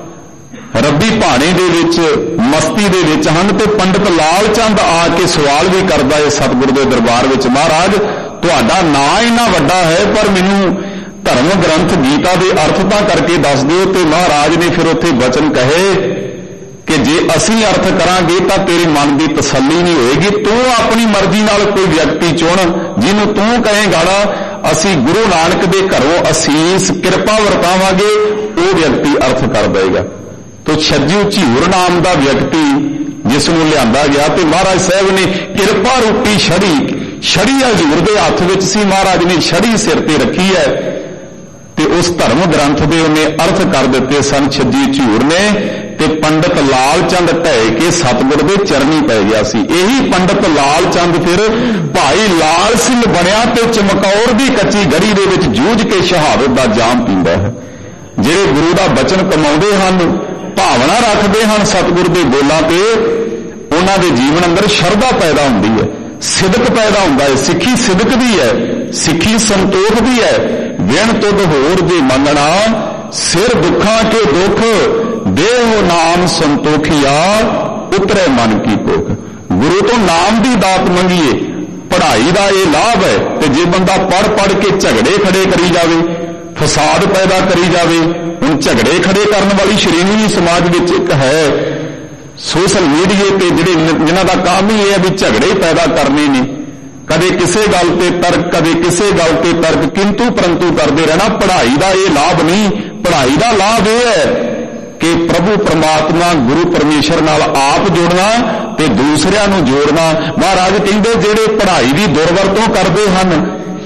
ਰੱਬੀ ਭਾਣੇ ਦੇ ਵਿੱਚ, ਮਸਤੀ ਦੇ ਵਿੱਚ ਹਨ, ਤੇ ਪੰਡਤ ਲਾਲ ਚੰਦ ਆ ਕੇ ਸਵਾਲ ਵੀ ਕਰਦਾ ਹੈ ਸਤਿਗੁਰੂ ਦੇ ਦਰਬਾਰ ਵਿੱਚ, ਮਹਾਰਾਜ ਤੁਹਾਡਾ ਨਾਂ ਇੰਨਾ ਵੱਡਾ ਹੈ ਪਰ ਮੈਨੂੰ ਧਰਮ ਗ੍ਰੰਥ ਗੀਤਾ ਦੇ ਅਰਥ ਤਾਂ ਕਰਕੇ ਦੱਸ ਦਿਓ। ਤੇ ਮਹਾਰਾਜ ਨੇ ਫਿਰ ਉੱਥੇ ਬਚਨ ਕਹੇ ਕਿ ਜੇ ਅਸੀਂ ਅਰਥ ਕਰਾਂਗੇ ਤਾਂ ਤੇਰੇ ਮਨ ਦੀ ਤਸੱਲੀ ਨਹੀਂ ਹੋਏਗੀ, ਤੂੰ ਆਪਣੀ ਮਰਜ਼ੀ ਨਾਲ ਕੋਈ ਵਿਅਕਤੀ ਚੁਣ ਜਿਹਨੂੰ ਤੂੰ ਕਹੇਂਗਾ ਨਾ ਅਸੀਂ ਗੁਰੂ ਨਾਨਕ ਦੇ ਘਰੋਂ ਅਸੀਸ ਕਿਰਪਾ ਵਰਤਾਵਾਂਗੇ, ਉਹ ਵਿਅਕਤੀ ਅਰਥ ਕਰ ਦੇਗਾ। ਤੋ ਛੱਜੂ ਝੀਰ ਨਾਮ ਦਾ ਵਿਅਕਤੀ ਜਿਸ ਨੂੰ ਲਿਆਂਦਾ ਗਿਆ, ਤੇ ਮਹਾਰਾਜ ਸਾਹਿਬ ਨੇ ਕਿਰਪਾ ਰੂਪੀ ਛੜੀ, ਛੜੀ ਹਜ਼ੂਰ ਦੇ ਹੱਥ ਵਿੱਚ ਸੀ, ਮਹਾਰਾਜ ਨੇ ਛੜੀ ਸਿਰ ਤੇ ਰੱਖੀ ਹੈ, ਤੇ ਉਸ ਧਰਮ ਗ੍ਰੰਥ ਦੇ ਉਹਨੇ ਅਰਥ ਕਰ ਦਿੱਤੇ ਸਨ ਛੱਜੀ ਝੂਰ ਨੇ। ਤੇ ਪੰਡਤ ਲਾਲ ਚੰਦ ਢਹਿ ਕੇ ਸਤਿਗੁਰ ਦੇ ਚਰਨੀ ਪੈ ਗਿਆ ਸੀ। ਇਹੀ ਪੰਡਤ ਲਾਲ ਚੰਦ ਫਿਰ ਭਾਈ ਲਾਲ ਸਿੰਘ ਬਣਿਆ ਤੇ ਚਮਕੌਰ ਦੀ ਕੱਚੀ ਗੜੀ ਦੇ ਵਿੱਚ ਜੂਝ ਕੇ ਸ਼ਹਾਦਤ ਦਾ ਜਾਮ ਪੀਂਦਾ ਹੈ। ਜਿਹੜੇ ਗੁਰੂ ਦਾ ਬਚਨ ਕਮਾਉਂਦੇ ਹਨ, ਭਾਵਨਾ ਰੱਖਦੇ ਹਨ ਸਤਿਗੁਰ ਦੇ ਬੋਲਾਂ ਤੇ, ਉਹਨਾਂ ਦੇ ਜੀਵਨ ਅੰਦਰ ਸ਼ਰਧਾ ਪੈਦਾ ਹੁੰਦੀ ਹੈ, ਸਿਦਕ ਪੈਦਾ ਹੁੰਦਾ ਹੈ। ਸਿੱਖੀ ਸਿਦਕ ਦੀ ਹੈ, ਸਿੱਖੀ ਸੰਤੋਖ ਦੀ ਹੈ। ਵਿਣ ਤੁਧ ਹੋਰ ਜੇ ਮੰਗਣਾ, ਸਿਰ ਦੁੱਖਾਂ ਕੇ ਦੁੱਖ, ਦੇਹੋ ਨਾਮ ਸੰਤੋਖਿਆ, ਉਤਰੇ ਮਨ ਕੀ ਭੁੱਖ। ਗੁਰੂ ਤੋਂ ਨਾਮ ਦੀ ਦਾਤ ਮੰਗੀਏ, ਪੜ੍ਹਾਈ ਦਾ ਇਹ ਲਾਭ ਹੈ। ਤੇ ਜੇ ਬੰਦਾ ਪੜ੍ਹ ਪੜ੍ਹ ਕੇ ਝਗੜੇ ਖੜੇ ਕਰੀ ਜਾਵੇ, ਫਸਾਦ ਪੈਦਾ ਕਰੀ ਜਾਵੇ, ਹੁਣ ਝਗੜੇ ਖੜੇ ਕਰਨ ਵਾਲੀ ਸ਼੍ਰੇਣੀ ਸਮਾਜ ਵਿੱਚ ਇੱਕ ਹੈ ਸੋਸ਼ਲ ਮੀਡੀਆ ਤੇ, ਜਿਹੜੇ ਜਿਨ੍ਹਾਂ ਦਾ ਕੰਮ ਹੀ ਇਹ ਹੈ ਵੀ ਝਗੜੇ ਪੈਦਾ ਕਰਨੇ ਨੇ, ਕਦੇ ਕਿਸੇ ਗੱਲ ਤੇ ਤਰਕ, ਕਦੇ ਕਿਸੇ ਗੱਲ ਤੇ ਤਰਕ, ਕਿੰਤੂ ਪਰੰਤੂ ਕਰਦੇ ਰਹਿਣਾ। ਪੜ੍ਹਾਈ ਦਾ ਇਹ ਲਾਭ ਨਹੀਂ, ਪੜ੍ਹਾਈ ਦਾ ਲਾਭ ਇਹ ਹੈ ਕਿ ਪ੍ਰਭੂ ਪਰਮਾਤਮਾ ਗੁਰੂ ਪਰਮੇਸ਼ਰ ਨਾਲ ਆਪ ਜੁੜਨਾ ਤੇ ਦੂਸਰਿਆਂ ਨੂੰ ਜੋੜਨਾ। ਮਹਾਰਾਜ ਕਹਿੰਦੇ ਜਿਹੜੇ ਪੜ੍ਹਾਈ ਦੀ ਦੁਰਵਰਤੋਂ ਕਰਦੇ ਹਨ,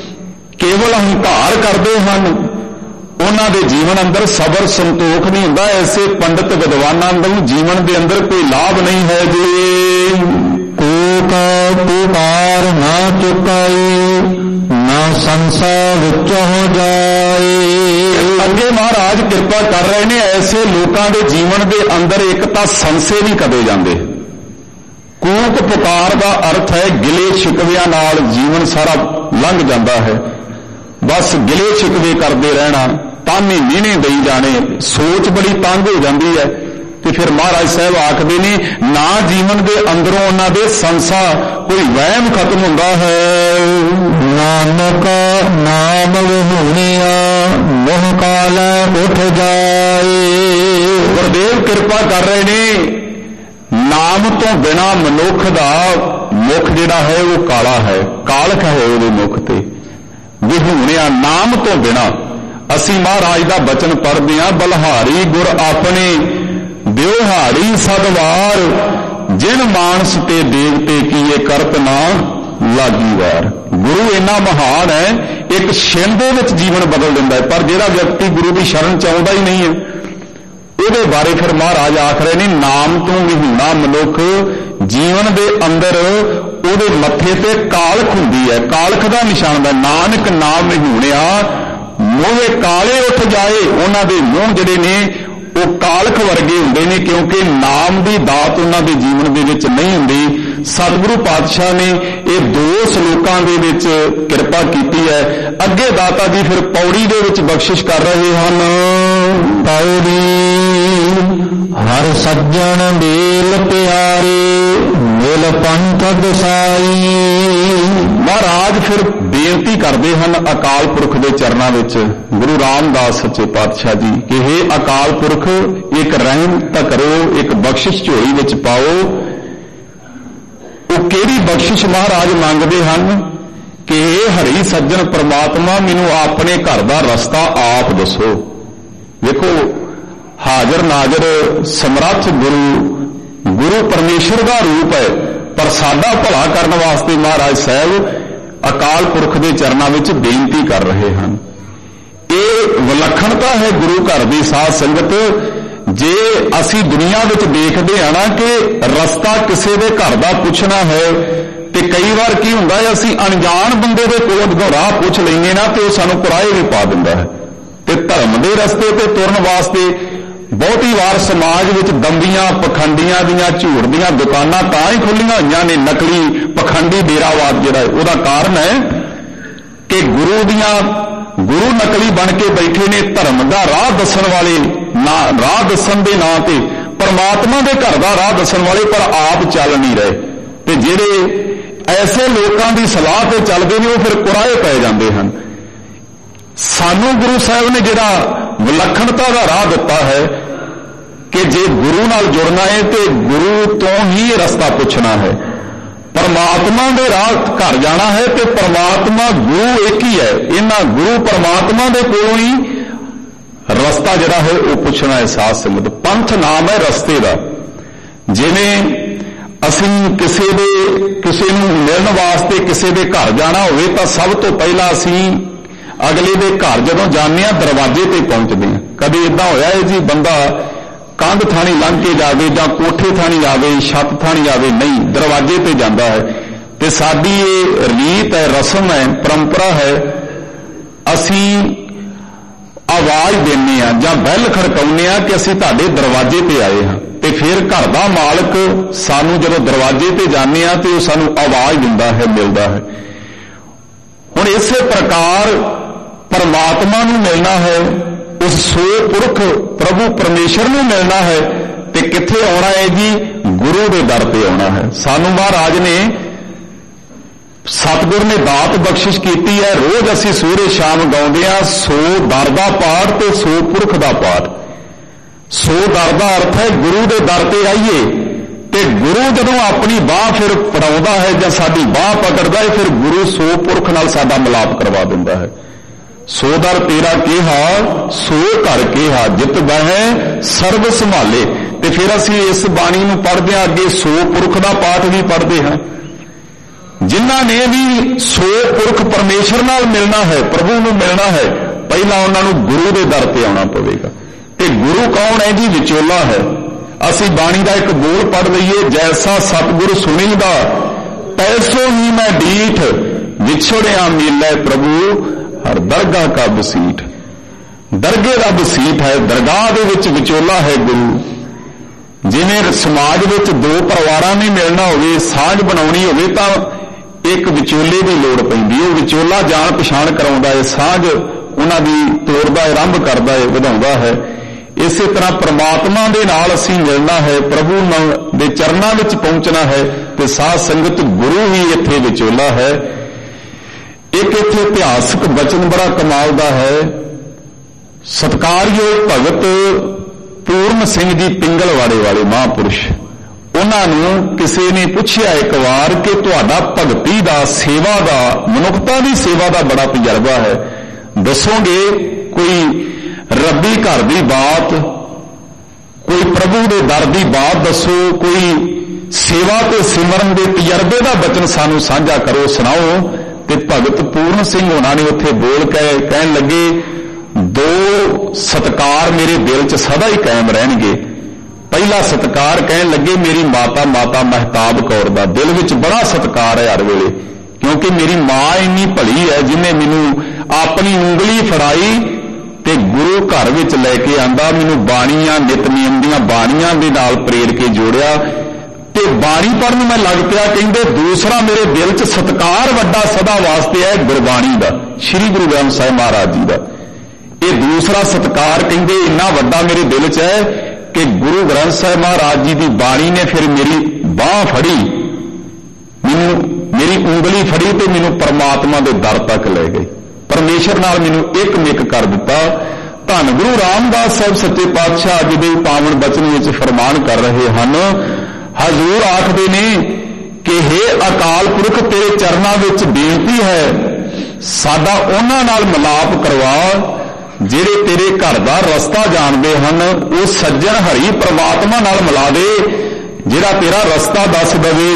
ਕੇਵਲ ਹੰਕਾਰ ਕਰਦੇ ਹਨ, ਉਹਨਾਂ ਦੇ ਜੀਵਨ ਅੰਦਰ ਸਬਰ ਸੰਤੋਖ ਨਹੀਂ ਹੁੰਦਾ। ਐਸੇ ਪੰਡਤ ਵਿਦਵਾਨਾਂ ਨੂੰ ਜੀਵਨ ਦੇ ਅੰਦਰ ਕੋਈ ਲਾਭ ਨਹੀਂ ਹੈ। ਜੀ ਕਾ ਪੁਕਾਰ ਨਾ ਚੁਕਾਏ, ਨਾ ਸੰਸਾਰ ਵਿੱਚ ਹੋ ਜਾਏ। ਅੱਗੇ ਮਹਾਰਾਜ ਕਿਰਪਾ ਕਰ ਰਹੇ ਨੇ, ਐਸੇ ਲੋਕਾਂ ਦੇ ਜੀਵਨ ਦੇ ਅੰਦਰ ਇੱਕ ਤਾਂ ਸੰਸੇ ਨਹੀਂ ਕਦੇ ਜਾਂਦੇ। ਕੂਕ ਪੁਕਾਰ ਦਾ ਅਰਥ ਹੈ ਗਿਲੇ ਸ਼ਿਕਵਿਆਂ ਨਾਲ ਜੀਵਨ ਸਾਰਾ ਲੰਘ ਜਾਂਦਾ ਹੈ। ਬਸ ਗਿਲੇ ਸ਼ਿਕਵੇ ਕਰਦੇ ਰਹਿਣਾ, ਤਾਨੇ ਮਿਹਣੇ ਦੇਈ ਜਾਣੇ, ਸੋਚ ਬੜੀ ਤੰਗ ਹੋ ਜਾਂਦੀ ਹੈ। ਤੇ ਫਿਰ ਮਹਾਰਾਜ ਸਾਹਿਬ ਆਖਦੇ ਨੇ ਨਾ ਜੀਵਨ ਦੇ ਅੰਦਰੋਂ ਉਹਨਾਂ ਦੇ ਸੰਸਾ ਕੋਈ ਵਹਿਮ ਖਤਮ ਹੁੰਦਾ ਹੈ। ਨਾਨਕ ਨਾਮ ਵਿਹੂਣਿਆ, ਮੋਹ ਕਾਲ ਉੱਠ ਜਾਏ। ਗੁਰਦੇਵ ਕਿਰਪਾ ਕਰ ਰਹੇ ਨੇ, ਨਾਮ ਤੋਂ ਬਿਨਾ ਮਨੁੱਖ ਦਾ ਮੁਖ ਜਿਹੜਾ ਹੈ ਉਹ ਕਾਲਾ ਹੈ, ਕਾਲਖ ਹੈ ਉਹਦੇ ਮੁਖ ਤੇ। ਵਿਹੂਣਿਆ ਨਾਮ ਤੋਂ ਬਿਨਾ। ਅਸੀਂ ਮਹਾਰਾਜ ਦਾ ਬਚਨ ਪੜ੍ਹਦੇ ਹਾਂ, ਬਲਹਾਰੀ ਗੁਰ ਆਪਣੇ ਵਿਵਹਾਰੀ ਸਦਵਾਰ, ਜਿਨ ਮਾਨਸ ਤੇ ਦੇਵਤੇ ਕੀਏ ਕਰਤ ਨਾ ਲਾਗੀ ਵਾਰ। ਗੁਰੂ ਇੰਨਾ ਮਹਾਨ ਹੈ, ਇੱਕ ਛਿਣ ਦੇ ਵਿੱਚ ਜੀਵਨ ਬਦਲ ਦਿੰਦਾ ਹੈ। ਪਰ ਜਿਹੜਾ ਵਿਅਕਤੀ ਗੁਰੂ ਦੀ ਸ਼ਰਨ ਚ ਆਉਂਦਾ ਹੀ ਨਹੀਂ ਹੈ, ਉਹਦੇ ਬਾਰੇ ਫਿਰ ਮਹਾਰਾਜ ਆਖ ਰਹੇ ਨੇ, ਨਾਮ ਤੋਂ ਵਿਹੂਣਾ ਮਨੁੱਖ ਜੀਵਨ ਦੇ ਅੰਦਰ ਉਹਦੇ ਮੱਥੇ ਤੇ ਕਾਲਖ ਹੁੰਦੀ ਹੈ। ਕਾਲਖ ਦਾ ਨਿਸ਼ਾਨ ਦਾ ਨਾਨਕ ਨਾਮ ਵਿਹੂਣਿਆ ਮੂੰਹੇ ਕਾਲੇ ਉੱਠ ਜਾਏ। ਉਹਨਾਂ ਦੇ ਮੂੰਹ ਜਿਹੜੇ ਨੇ ਉਹ ਕਾਲਖ ਵਰਗੇ ਹੁੰਦੇ ਨੇ, ਕਿਉਂਕਿ ਨਾਮ ਦੀ ਦਾਤ ਉਹਨਾਂ ਦੇ ਜੀਵਨ ਦੇ ਵਿੱਚ ਨਹੀਂ ਹੁੰਦੀ। ਸਤਿਗੁਰੂ ਪਾਤਸ਼ਾਹ ਨੇ ਇਹ ਦੋ ਸਲੋਕਾਂ ਦੇ ਵਿੱਚ ਕਿਰਪਾ ਕੀਤੀ ਹੈ। ਅੱਗੇ ਦਾਤਾ ਜੀ ਫਿਰ ਪੌੜੀ ਦੇ ਵਿੱਚ ਬਖਸ਼ਿਸ਼ ਕਰ ਰਹੇ ਹਨ। ਪੌੜੀ ਹਰ ਸੱਜਣ ਮੇਲ ਪਿਆਰੇ, ਮਿਲ ਪੰਥ ਦਸਾਈ। ਮਹਾਰਾਜ ਫਿਰ ਬੇਨਤੀ ਕਰਦੇ ਹਨ ਅਕਾਲ ਪੁਰਖ ਦੇ ਚਰਨਾਂ ਵਿੱਚ, ਗੁਰੂ ਰਾਮਦਾਸ ਸੱਚੇ ਪਾਤਸ਼ਾਹ ਜੀ, ਕਿ ਹੇ ਅਕਾਲ ਪੁਰਖ, ਇੱਕ ਰਹਿਮਤ ਕਰੋ, ਇੱਕ ਬਖਸ਼ਿਸ਼ ਝੋਲੀ ਵਿੱਚ ਪਾਓ। ਉਹ ਕਿਹੜੀ ਬਖਸ਼ਿਸ਼ ਮਹਾਰਾਜ ਮੰਗਦੇ ਹਨ ਕਿ ਇਹ ਹਰੀ ਸੱਜਣ ਪ੍ਰਮਾਤਮਾ, ਮੈਨੂੰ ਆਪਣੇ ਘਰ ਦਾ ਰਸਤਾ ਆਪ ਦੱਸੋ। ਵੇਖੋ, ਹਾਜ਼ਰ ਨਾਜ਼ਰ ਸਮਰੱਥ ਗੁਰੂ, ਗੁਰੂ ਪਰਮੇਸ਼ਰ ਦਾ ਰੂਪ ਹੈ, ਪਰ ਸਾਡਾ ਭਲਾ ਕਰਨ ਵਾਸਤੇ ਮਹਾਰਾਜ ਸਾਹਿਬ ਅਕਾਲ ਪੁਰਖ ਦੇ ਚਰਨਾਂ ਵਿੱਚ ਬੇਨਤੀ ਕਰ ਰਹੇ ਹਨ। ਇਹ ਵਿਲੱਖਣਤਾ ਹੈ ਗੁਰੂ ਘਰ ਦੀ ਸਾਧ ਸੰਗਤ। ਜੇ ਅਸੀਂ ਦੁਨੀਆ ਵਿੱਚ ਦੇਖਦੇ ਹਾਂ ਨਾ ਕਿ ਰਸਤਾ ਕਿਸੇ ਦੇ ਘਰ ਦਾ ਪੁੱਛਣਾ ਹੈ, ਤੇ ਕਈ ਵਾਰ ਕੀ ਹੁੰਦਾ ਹੈ, ਅਸੀਂ ਅਣਜਾਣ ਬੰਦੇ ਦੇ ਕੋਲੋਂ ਜਦੋਂ ਰਾਹ ਪੁੱਛ ਲੈਂਦੇ ਨਾ, ਤੇ ਉਹ ਸਾਨੂੰ ਕੁਰਾਏ ਵੀ ਪਾ ਦਿੰਦਾ ਹੈ। ਤੇ ਧਰਮ ਦੇ ਰਸਤੇ ਤੇ ਤੁਰਨ ਵਾਸਤੇ ਬਹੁਤੀ ਵਾਰ ਸਮਾਜ ਵਿੱਚ ਦੰਦੀਆਂ, ਪਖੰਡੀਆਂ ਦੀਆਂ, ਝੂਠ ਦੀਆਂ ਦੁਕਾਨਾਂ ਤਾਂ ਹੀ ਖੁੱਲੀਆਂ ਹੋਈਆਂ ਨੇ। ਨਕਲੀ ਪਖੰਡੀ ਡੇਰਾਵਾਦ ਜਿਹੜਾ, ਉਹਦਾ ਕਾਰਨ ਹੈ ਕਿ ਗੁਰੂ ਦੀਆਂ ਗੁਰੂ ਨਕਲੀ ਬਣ ਕੇ ਬੈਠੇ ਨੇ। ਧਰਮ ਦਾ ਰਾਹ ਦੱਸਣ ਵਾਲੇ ਨਾ, ਰਾਹ ਦੱਸਣ ਦੇ ਨਾਂ ਤੇ ਪਰਮਾਤਮਾ ਦੇ ਘਰ ਦਾ ਰਾਹ ਦੱਸਣ ਵਾਲੇ, ਪਰ ਆਪ ਚੱਲ ਨਹੀਂ ਰਹੇ। ਤੇ ਜਿਹੜੇ ਐਸੇ ਲੋਕਾਂ ਦੀ ਸਲਾਹ ਤੇ ਚੱਲਦੇ ਨੇ, ਉਹ ਫਿਰ ਕੁਰਾਏ ਪੈ ਜਾਂਦੇ ਹਨ। ਸਾਨੂੰ ਗੁਰੂ ਸਾਹਿਬ ਨੇ ਜਿਹੜਾ ਵਿਲੱਖਣਤਾ ਦਾ ਰਾਹ ਦਿੱਤਾ ਹੈ ਕਿ ਜੇ ਗੁਰੂ ਨਾਲ ਜੁੜਨਾ ਹੈ ਤੇ ਗੁਰੂ ਤੋਂ ਹੀ ਰਸਤਾ ਪੁੱਛਣਾ ਹੈ। ਪਰਮਾਤਮਾ ਦੇ ਰਾਹ ਘਰ ਜਾਣਾ ਹੈ ਤੇ ਪਰਮਾਤਮਾ ਗੁਰੂ ਇੱਕ ਹੀ ਹੈ। ਇਹਨਾਂ ਗੁਰੂ ਪਰਮਾਤਮਾ ਦੇ ਕੋਲੋਂ ਹੀ ਰਸਤਾ ਜਿਹੜਾ ਹੈ ਉਹ ਪੁੱਛਣਾ ਹੈ। ਸਾਧ ਸੰਗਤ, ਪੰਥ ਨਾਮ ਹੈ ਰਸਤੇ ਦਾ। ਜਿਵੇਂ ਅਸੀਂ ਕਿਸੇ ਦੇ ਕਿਸੇ ਨੂੰ ਮਿਲਣ ਵਾਸਤੇ ਕਿਸੇ ਦੇ ਘਰ ਜਾਣਾ ਹੋਵੇ ਤਾਂ ਸਭ ਤੋਂ ਪਹਿਲਾਂ ਅਸੀਂ ਅਗਲੇ ਦੇ ਘਰ ਜਦੋਂ ਜਾਂਦੇ ਹਾਂ ਦਰਵਾਜ਼ੇ ਤੇ ਪਹੁੰਚਦੇ ਹਾਂ। ਕਦੇ ਇਦਾਂ ਹੋਇਆ ਹੈ ਜੀ ਬੰਦਾ ਕੰਧ ਥਾਣੀ ਲੰਘ ਕੇ ਜਾਵੇ ਜਾਂ ਕੋਠੇ ਥਾਣੀ ਆਵੇ, ਛੱਤ ਥਾਣੀ ਆਵੇ? ਨਹੀਂ, ਦਰਵਾਜ਼ੇ ਤੇ ਜਾਂਦਾ ਹੈ। ਤੇ ਸਾਡੀ ਇਹ ਰੀਤ ਹੈ, ਰਸਮ ਹੈ, ਪਰੰਪਰਾ ਹੈ। ਅਸੀਂ ਆਵਾਜ਼ ਦਿੰਦੇ ਹਾਂ ਜਾਂ ਬੈਲ ਖੜਕਾਉਂਦੇ ਹਾਂ ਕਿ ਅਸੀਂ ਤੁਹਾਡੇ ਦਰਵਾਜ਼ੇ ਤੇ ਆਏ ਹਾਂ, ਤੇ ਫਿਰ ਘਰ ਦਾ ਮਾਲਕ ਸਾਨੂੰ ਜਦੋਂ ਦਰਵਾਜ਼ੇ ਤੇ ਜਾਂਦੇ ਹਾਂ ਤੇ ਉਹ ਸਾਨੂੰ ਆਵਾਜ਼ ਦਿੰਦਾ ਹੈ, ਮਿਲਦਾ ਹੈ। ਹੁਣ ਇਸੇ ਪ੍ਰਕਾਰ ਪਰਮਾਤਮਾ ਨੂੰ ਮਿਲਣਾ ਹੈ, ਉਸ ਸੋ ਪੁਰਖ ਪ੍ਰਭੂ ਪਰਮੇਸ਼ਰ ਨੂੰ ਮਿਲਣਾ ਹੈ, ਤੇ ਕਿੱਥੇ ਆਉਣਾ ਹੈ ਜੀ? ਗੁਰੂ ਦੇ ਦਰ ਤੇ ਆਉਣਾ ਹੈ। ਸਾਨੂੰ ਮਹਾਰਾਜ ਨੇ, ਸਤਿਗੁਰ ਨੇ ਦਾਤ ਬਖਸ਼ਿਸ਼ ਕੀਤੀ ਹੈ। ਰੋਜ਼ ਅਸੀਂ ਸਵੇਰੇ ਸ਼ਾਮ ਗਾਉਂਦੇ ਹਾਂ, ਸੋ ਦਰ ਦਾ ਪਾਠ ਤੇ ਸੋ ਪੁਰਖ ਦਾ ਪਾਠ। ਸੋ ਦਰ ਦਾ ਅਰਥ ਹੈ ਗੁਰੂ ਦੇ ਦਰ ਤੇ ਆਈਏ, ਤੇ ਗੁਰੂ ਜਦੋਂ ਆਪਣੀ ਬਾਹ ਫਿਰ ਫੜਾਉਂਦਾ ਹੈ ਜਾਂ ਸਾਡੀ ਬਾਹ ਪਕੜਦਾ ਹੈ, ਫਿਰ ਗੁਰੂ ਸੋ ਪੁਰਖ ਨਾਲ ਸਾਡਾ ਮਿਲਾਪ ਕਰਵਾ ਦਿੰਦਾ ਹੈ। ਸੋ ਦਰ ਤੇਰਾ ਕਿਹਾ ਸੋ ਘਰ ਕਿਹਾ, ਜਿਤ ਬਹਿ ਸਰਬ ਸੰਭਾਲੇ। ਤੇ ਫਿਰ ਅਸੀਂ ਇਸ ਬਾਣੀ ਨੂੰ ਪੜ੍ਹਦੇ ਹਾਂ, ਅੱਗੇ ਸੋ ਪੁਰਖ ਦਾ ਪਾਠ ਵੀ ਪੜ੍ਹਦੇ ਹਾਂ। ਜਿਨ੍ਹਾਂ ਨੇ ਵੀ ਸੋ ਪੁਰਖ ਪਰਮੇਸ਼ਰ ਨਾਲ ਮਿਲਣਾ ਹੈ, ਪ੍ਰਭੂ ਨੂੰ ਮਿਲਣਾ ਹੈ, ਪਹਿਲਾਂ ਉਹਨਾਂ ਨੂੰ ਗੁਰੂ ਦੇ ਦਰ ਤੇ ਆਉਣਾ ਪਵੇਗਾ। ਤੇ ਗੁਰੂ ਕੌਣ ਹੈ ਜੀ? ਵਿਚੋਲਾ ਹੈ। ਅਸੀਂ ਬਾਣੀ ਦਾ ਇੱਕ ਬੋਲ ਪੜ੍ਹ ਲਈਏ, ਜੈਸਾ ਸਤਿਗੁਰ ਸੁਣੀਦਾ ਤੈਸੋ ਹੀ ਮੈਂ ਡੀਠ, ਵਿਛੜਿਆ ਮਿਲੈ ਪ੍ਰਭੂ ਹਰ ਦਰਗਾਹ ਕਾ ਬਸੀਠ। ਦਰਗੇ ਦਾ ਬਸੀਠ ਹੈ, ਦਰਗਾਹ ਦੇ ਵਿੱਚ ਵਿਚੋਲਾ ਹੈ ਗੁਰੂ। ਜਿਵੇਂ ਸਮਾਜ ਵਿੱਚ ਦੋ ਪਰਿਵਾਰਾਂ ਨੇ ਮਿਲਣਾ ਹੋਵੇ, ਸਾਂਝ ਬਣਾਉਣੀ ਹੋਵੇ, ਤਾਂ ਇੱਕ ਵਿਚੋਲੇ ਦੀ ਲੋੜ ਪੈਂਦੀ ਹੈ। ਉਹ ਵਿਚੋਲਾ ਜਾਣ ਪਛਾਣ ਕਰਾਉਂਦਾ ਹੈ, ਸਾਂਝ ਉਹਨਾਂ ਦੀ ਤੋੜਦਾ ਹੈ, ਆਰੰਭ ਕਰਦਾ ਹੈ, ਵਧਾਉਂਦਾ ਹੈ। ਇਸੇ ਤਰ੍ਹਾਂ ਪ੍ਰਮਾਤਮਾ ਦੇ ਨਾਲ ਅਸੀਂ ਮਿਲਣਾ ਹੈ, ਪ੍ਰਭੂ ਦੇ ਚਰਨਾਂ ਵਿੱਚ ਪਹੁੰਚਣਾ ਹੈ, ਤੇ ਸਾਧ ਸੰਗਤ ਗੁਰੂ ਹੀ ਇੱਥੇ ਵਿਚੋਲਾ ਹੈ। ਇੱਕ ਇੱਥੇ ਇਤਿਹਾਸਕ ਬਚਨ ਬੜਾ ਕਮਾਲ ਦਾ ਹੈ। ਸਤਿਕਾਰਯੋਗ ਭਗਤ ਪੂਰਨ ਸਿੰਘ ਜੀ ਪਿੰਗਲਵਾੜੇ ਵਾਲੇ ਮਹਾਂਪੁਰਸ਼, ਉਹਨਾਂ ਨੂੰ ਕਿਸੇ ਨੇ ਪੁੱਛਿਆ ਇੱਕ ਵਾਰ ਕਿ ਤੁਹਾਡਾ ਭਗਤੀ ਦਾ, ਸੇਵਾ ਦਾ, ਮਨੁੱਖਤਾ ਦੀ ਸੇਵਾ ਦਾ ਬੜਾ ਤਜਰਬਾ ਹੈ, ਦੱਸੋਗੇ ਕੋਈ ਰੱਬੀ ਘਰ ਦੀ ਬਾਤ, ਕੋਈ ਪ੍ਰਭੂ ਦੇ ਦਰ ਦੀ ਬਾਤ ਦੱਸੋ, ਕੋਈ ਸੇਵਾ ਤੇ ਸਿਮਰਨ ਦੇ ਤਜਰਬੇ ਦਾ ਬਚਨ ਸਾਨੂੰ ਸਾਂਝਾ ਕਰੋ, ਸੁਣਾਓ। ਤੇ ਭਗਤ ਪੂਰਨ ਸਿੰਘ ਉਹਨਾਂ ਨੇ ਉੱਥੇ ਬੋਲ ਕੇ ਕਹਿਣ ਲੱਗੇ, ਦੋ ਸਤਕਾਰ ਮੇਰੇ ਦਿਲ 'ਚ ਸਦਾ ਹੀ ਕਾਇਮ ਰਹਿਣਗੇ। ਪਹਿਲਾ ਸਤਕਾਰ ਕਹਿਣ ਲੱਗੇ ਮੇਰੀ ਮਾਤਾ ਮਾਤਾ ਮਹਿਤਾਬ ਕੌਰ ਦਾ, ਦਿਲ ਵਿੱਚ ਬੜਾ ਸਤਕਾਰ ਹੈ ਹਰ ਵੇਲੇ, ਕਿਉਂਕਿ ਮੇਰੀ ਮਾਂ ਇੰਨੀ ਭਲੀ ਹੈ ਜਿਹਨੇ ਮੈਨੂੰ ਆਪਣੀ ਉਂਗਲੀ ਫੜਾਈ ਤੇ ਗੁਰੂ ਘਰ ਵਿੱਚ ਲੈ ਕੇ ਆਂਦਾ, ਮੈਨੂੰ ਬਾਣੀਆਂ, ਨਿਤਨੇਮ ਦੀਆਂ ਬਾਣੀਆਂ ਦੇ ਨਾਲ ਪ੍ਰੇਰ ਕੇ ਜੋੜਿਆ ਤੇ ਬਾਣੀ ਪੜ੍ਹਨ ਮੈਂ ਲੱਗ ਪਿਆ। ਕਹਿੰਦੇ ਦੂਸਰਾ ਮੇਰੇ ਦਿਲ 'ਚ ਸਤਕਾਰ ਵੱਡਾ ਸਦਾ ਵਾਸਤੇ ਹੈ ਗੁਰਬਾਣੀ ਦਾ, ਸ੍ਰੀ ਗੁਰੂ ਗ੍ਰੰਥ ਸਾਹਿਬ ਮਹਾਰਾਜ ਜੀ ਦਾ। ਇਹ ਦੂਸਰਾ ਸਤਕਾਰ ਕਹਿੰਦੇ ਇੰਨਾ ਵੱਡਾ ਮੇਰੇ ਦਿਲ 'ਚ ਹੈ ਕਿ ਗੁਰੂ ਗ੍ਰੰਥ ਸਾਹਿਬ ਮਹਾਰਾਜ ਜੀ ਦੀ ਬਾਣੀ ਨੇ ਫਿਰ ਮੇਰੀ ਬਾਹ ਫੜੀ, ਮੈਨੂੰ ਮੇਰੀ ਉਂਗਲੀ ਫੜੀ ਤੇ ਮੈਨੂੰ ਪਰਮਾਤਮਾ ਦੇ ਦਰ ਤੱਕ ਲੈ ਗਈ, ਪਰਮੇਸ਼ਰ ਨਾਲ ਮੈਨੂੰ ਇੱਕ ਮਿਕ ਕਰ ਦਿੱਤਾ। ਧੰਨ ਗੁਰੂ ਰਾਮਦਾਸ ਸਾਹਿਬ ਸੱਚੇ ਪਾਤਸ਼ਾਹ ਅੱਜ ਦੇ ਪਾਵਨ ਬਚਨ ਵਿੱਚ ਫਰਮਾਨ ਕਰ ਰਹੇ ਹਨ। ਹਜ਼ੂਰ ਆਖਦੇ ਨੇ ਕਿ ਹੇ ਅਕਾਲ ਪੁਰਖ, ਤੇਰੇ ਚਰਨਾਂ ਵਿੱਚ ਬੇਨਤੀ ਹੈ ਸਾਡਾ ਉਹਨਾਂ ਨਾਲ ਮਿਲਾਪ ਕਰਵਾ ਜਿਹੜੇ ਤੇਰੇ ਘਰ ਦਾ ਰਸਤਾ ਜਾਣਦੇ ਹਨ। ਉਹ ਸੱਜਣ ਹਰੀ ਪ੍ਰਮਾਤਮਾ ਨਾਲ ਮਿਲਾ ਦੇ ਜਿਹੜਾ ਤੇਰਾ ਰਸਤਾ ਦੱਸ ਦਵੇ।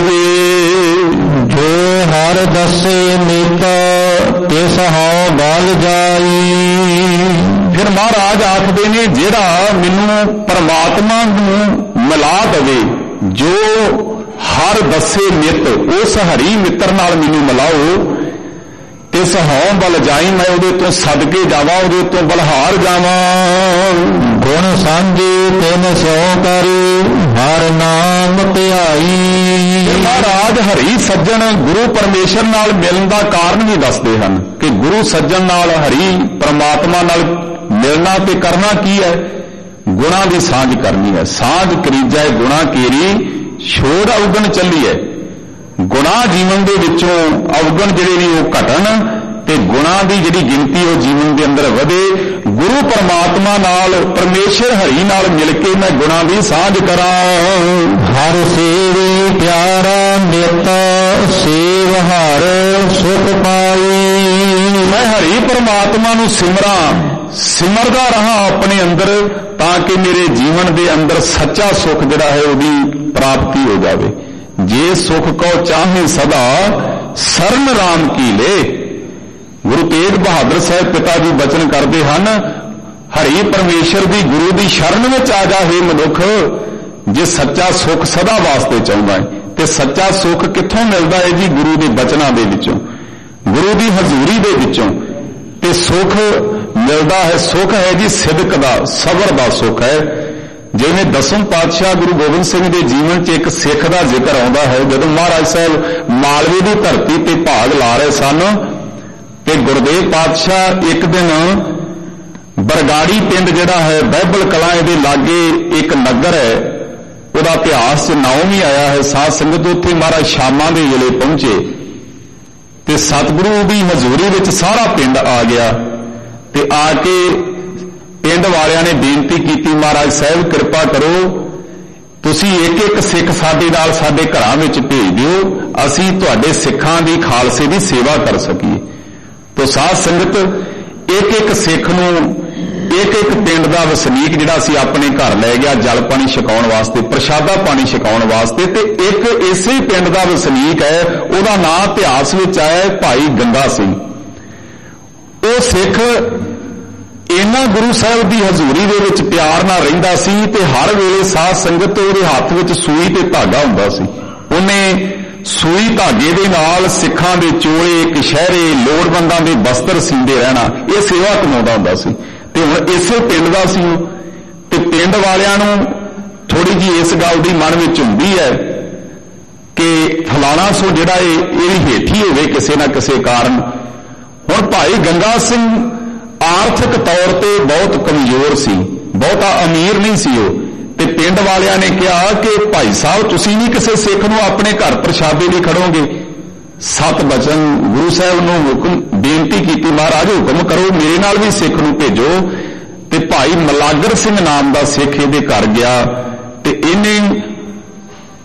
ਜੋ ਹਰ ਦਸੇ ਨਿਤ ਤਿਸ ਹਉ ਬਲ ਜਾਈ। ਫਿਰ ਮਹਾਰਾਜ ਆਖਦੇ ਨੇ ਜਿਹੜਾ ਮੈਨੂੰ ਪਰਮਾਤਮਾ ਨੂੰ ਮਿਲਾ ਦਵੇ, ਜੋ ਹਰ ਦਸੇ ਨਿਤ ਉਸ ਹਰੀ ਮਿੱਤਰ ਨਾਲ ਮੈਨੂੰ ਮਿਲਾਓ, ਤਿਸ ਹਉ ਬਲ ਜਾਈ, ਮੈਂ ਉਹਦੇ ਤੋਂ ਸਦਕੇ ਜਾਵਾਂ, ਉਹਦੇ ਤੋਂ ਬਲਹਾਰ ਜਾਵਾਂ। ਗੁਣ ਸਾਂਝੇ ਤਿਨ ਸਿਉ ਕਰੀ ਹਰ ਨਾਮ ਧਿਆਈ। ਮਹਾਰਾਜ ਹਰੀ ਸੱਜਣ ਗੁਰੂ ਪਰਮੇਸ਼ਰ ਨਾਲ ਮਿਲਣ ਦਾ ਕਾਰਨ ਵੀ ਦੱਸਦੇ ਹਨ ਕਿ ਗੁਰੂ ਸੱਜਣ ਨਾਲ, ਹਰੀ ਪਰਮਾਤਮਾ ਨਾਲ ਮਿਲਣਾ ਤੇ ਕਰਨਾ ਕੀ ਹੈ? ਗੁਣਾ ਦੀ ਸਾਂਝ ਕਰਨੀ ਹੈ। ਸਾਂਝ ਕਰੀ ਜਾਏ ਗੁਣਾ ਕੇਰੀ, ਛੋੜ ਅਵਗਣ ਚੱਲੀ ਹੈ। ਗੁਨਾਹ ਜੀਵਨ ਦੇ ਵਿੱਚੋਂ ਅਵਗਣ ਜਿਹੜੇ ਨੇ ਉਹ ਘਟਣ ਤੇ ਗੁਨਾਹ ਦੀ ਜਿਹੜੀ ਗਿਣਤੀ ਉਹ ਜੀਵਨ ਦੇ ਅੰਦਰ ਵਧੇ। ਗੁਰੂ ਪਰਮਾਤਮਾ ਨਾਲ, ਪਰਮੇਸ਼ਰ ਹਰੀ ਨਾਲ ਮਿਲ ਕੇ ਮੈਂ ਗੁਨਾਹ ਦੀ ਸਾਂਝ ਕਰਾਂ। ਹਰ ਸੇਵੇ ਪਿਆਰਾ ਨਿਤ ਸੇਵ ਹਰ ਸੁਖ ਪਾਈ। ਮੈਂ ਹਰੀ ਪਰਮਾਤਮਾ ਨੂੰ ਸਿਮਰਾਂ, ਸਿਮਰਦਾ ਰਹਾ ਆਪਣੇ ਅੰਦਰ, ਤਾਂ ਕਿ ਮੇਰੇ ਜੀਵਨ ਦੇ ਅੰਦਰ ਸੱਚਾ ਸੁਖ ਜਿਹੜਾ ਹੈ ਉਹਦੀ ਪ੍ਰਾਪਤੀ ਹੋ ਜਾਵੇ। ਜੇ ਸੁਖ ਕੋ ਚਾਹੇ ਸਦਾ ਸਰਨ ਰਾਮ ਕੀ ਲੈ। ਗੁਰੂ ਤੇਗ ਬਹਾਦਰ ਸਾਹਿਬ ਪਿਤਾ ਜੀ ਬਚਨ ਕਰਦੇ ਹਨ, ਹਰੀ ਪਰਮੇਸ਼ਰ ਦੀ, ਗੁਰੂ ਦੀ ਸ਼ਰਨ ਵਿੱਚ ਆ ਜਾ ਹੇ ਮਨੁੱਖ, ਜੇ ਸੱਚਾ ਸੁਖ ਸਦਾ ਵਾਸਤੇ ਚਾਹੁੰਦਾ ਹੈ। ਤੇ ਸੱਚਾ ਸੁਖ ਕਿੱਥੋਂ ਮਿਲਦਾ ਹੈ ਜੀ? ਗੁਰੂ ਦੇ ਬਚਨਾਂ ਦੇ ਵਿੱਚੋਂ, ਗੁਰੂ ਦੀ ਹਜ਼ੂਰੀ ਦੇ ਵਿੱਚੋਂ। ਤੇ ਸੁਖ ਮਿਲਦਾ ਹੈ, ਸੁਖ ਹੈ ਜੀ ਸਿਦਕ ਦਾ, ਸਬਰ ਦਾ ਸੁਖ ਹੈ। ਜਿਵੇਂ ਦਸਮ ਪਾਤਸ਼ਾਹ ਗੁਰੂ ਗੋਬਿੰਦ ਸਿੰਘ ਦੇ ਜੀਵਨ 'ਚ ਇੱਕ ਸਿੱਖ ਦਾ ਜ਼ਿਕਰ ਆਉਂਦਾ ਹੈ। ਜਦੋਂ ਮਹਾਰਾਜ ਸਾਹਿਬ ਮਾਲਵੇ ਦੀ ਧਰਤੀ ਤੇ ਭਾਗ ਲਾ ਰਹੇ ਸਨ ਤੇ ਗੁਰਦੇਵ ਪਾਤਸ਼ਾਹ ਇੱਕ ਦਿਨ ਬਰਗਾੜੀ ਪਿੰਡ ਜਿਹੜਾ ਹੈ, ਬਹਿਬਲ ਕਲਾਂ ਇਹਦੇ ਲਾਗੇ ਇੱਕ ਨਗਰ ਹੈ, ਉਹਦਾ ਇਤਿਹਾਸ 'ਚ ਨਾਮ ਵੀ ਆਇਆ ਹੈ। ਸਾਧ ਸੰਗਤ ਉੱਥੇ ਮਹਾਰਾਜ ਸ਼ਾਮਾਂ ਦੇ ਵੇਲੇ ਪਹੁੰਚੇ ਤੇ ਸਤਿਗੁਰੂ ਦੀ ਹਜ਼ੂਰੀ ਵਿੱਚ ਸਾਰਾ ਪਿੰਡ ਆ ਗਿਆ ਤੇ ਆ ਕੇ ਪਿੰਡ ਵਾਲਿਆਂ ਨੇ ਬੇਨਤੀ ਕੀਤੀ, ਮਹਾਰਾਜ ਸਾਹਿਬ ਕਿਰਪਾ ਕਰੋ, ਤੁਸੀਂ ਇੱਕ ਇੱਕ ਸਿੱਖ ਸਾਡੇ ਨਾਲ ਸਾਡੇ ਘਰਾਂ ਵਿੱਚ ਭੇਜ ਦਿਓ, ਅਸੀਂ ਤੁਹਾਡੇ ਸਿੱਖਾਂ ਦੀ, ਖਾਲਸੇ ਦੀ ਸੇਵਾ ਕਰ ਸਕੀਏ। ਤੋ ਸਾਧ ਸੰਗਤ ਇੱਕ ਇੱਕ ਸਿੱਖ ਨੂੰ, ਇੱਕ ਇੱਕ ਪਿੰਡ ਦਾ ਵਸਨੀਕ ਜਿਹੜਾ ਸੀ ਆਪਣੇ ਘਰ ਲੈ ਗਿਆ ਜਲ ਪਾਣੀ ਛਕਾਉਣ ਵਾਸਤੇ, ਪ੍ਰਸ਼ਾਦਾ ਪਾਣੀ ਛਕਾਉਣ ਵਾਸਤੇ। ਤੇ ਇੱਕ ਇਸੇ ਪਿੰਡ ਦਾ ਵਸਨੀਕ ਹੈ, ਉਹਦਾ ਨਾਂ ਇਤਿਹਾਸ ਵਿੱਚ ਆਇਆ ਭਾਈ ਗੰਗਾ ਸਿੰਘ। ਉਹ ਸਿੱਖ ਇਹਨਾਂ ਗੁਰੂ ਸਾਹਿਬ ਦੀ ਹਜ਼ੂਰੀ ਦੇ ਵਿੱਚ ਪਿਆਰ ਨਾਲ ਰਹਿੰਦਾ ਸੀ ਤੇ ਹਰ ਵੇਲੇ ਸਾਧ ਸੰਗਤ ਉਹਦੇ ਹੱਥ ਵਿੱਚ ਸੂਈ ਤੇ ਧਾਗਾ ਹੁੰਦਾ ਸੀ। ਉਹਨੇ ਸੂਈ ਧਾਗੇ ਦੇ ਨਾਲ ਸਿੱਖਾਂ ਦੇ ਚੋਲੇ, ਕਛਹਿਰੇ, ਲੋੜਵੰਦਾਂ ਦੇ ਬਸਤਰ ਸੀਂਦੇ ਰਹਿਣਾ, ਇਹ ਸੇਵਾ ਕਮਾਉਂਦਾ ਹੁੰਦਾ ਸੀ। ਤੇ ਹੁਣ ਇਸੇ ਪਿੰਡ ਦਾ ਸੀ ਉਹ, ਤੇ ਪਿੰਡ ਵਾਲਿਆਂ ਨੂੰ ਥੋੜੀ ਜਿਹੀ ਇਸ ਗੱਲ ਦੀ ਮਨ ਵਿੱਚ ਹੁੰਦੀ ਹੈ ਕਿ ਫਲਾਣਾ ਸੋ ਜਿਹੜਾ ਇਹ ਇਹਦੀ ਹੇਠੀ ਹੋਵੇ ਕਿਸੇ ਨਾ ਕਿਸੇ ਕਾਰਨ। ਹੁਣ ਭਾਈ ਗੰਗਾ ਸਿੰਘ ਆਰਥਿਕ ਤੌਰ ਤੇ ਬਹੁਤ ਕਮਜ਼ੋਰ ਸੀ, ਬਹੁਤਾ ਅਮੀਰ ਨਹੀਂ ਸੀ ਉਹ। ਤੇ ਪਿੰਡ ਵਾਲਿਆਂ ਨੇ ਕਿਹਾ ਕਿ ਭਾਈ ਸਾਹਿਬ ਤੁਸੀਂ ਨਹੀਂ ਕਿਸੇ ਸਿੱਖ ਨੂੰ ਆਪਣੇ ਘਰ ਪ੍ਰਸ਼ਾਦੇ ਲਈ ਖੜੋਗੇ। ਸਤ ਬਚਨ ਗੁਰੂ ਸਾਹਿਬ ਨੂੰ ਹੁਕਮ ਬੇਨਤੀ ਕੀਤੀ, ਮਹਾਰਾਜ ਹੁਕਮ ਕਰੋ ਮੇਰੇ ਨਾਲ ਵੀ ਸਿੱਖ ਨੂੰ ਭੇਜੋ। ਤੇ ਭਾਈ ਮਲਾਗਰ ਸਿੰਘ ਨਾਮ ਦਾ ਸਿੱਖ ਇਹਦੇ ਘਰ ਗਿਆ ਤੇ ਇਹਨੇ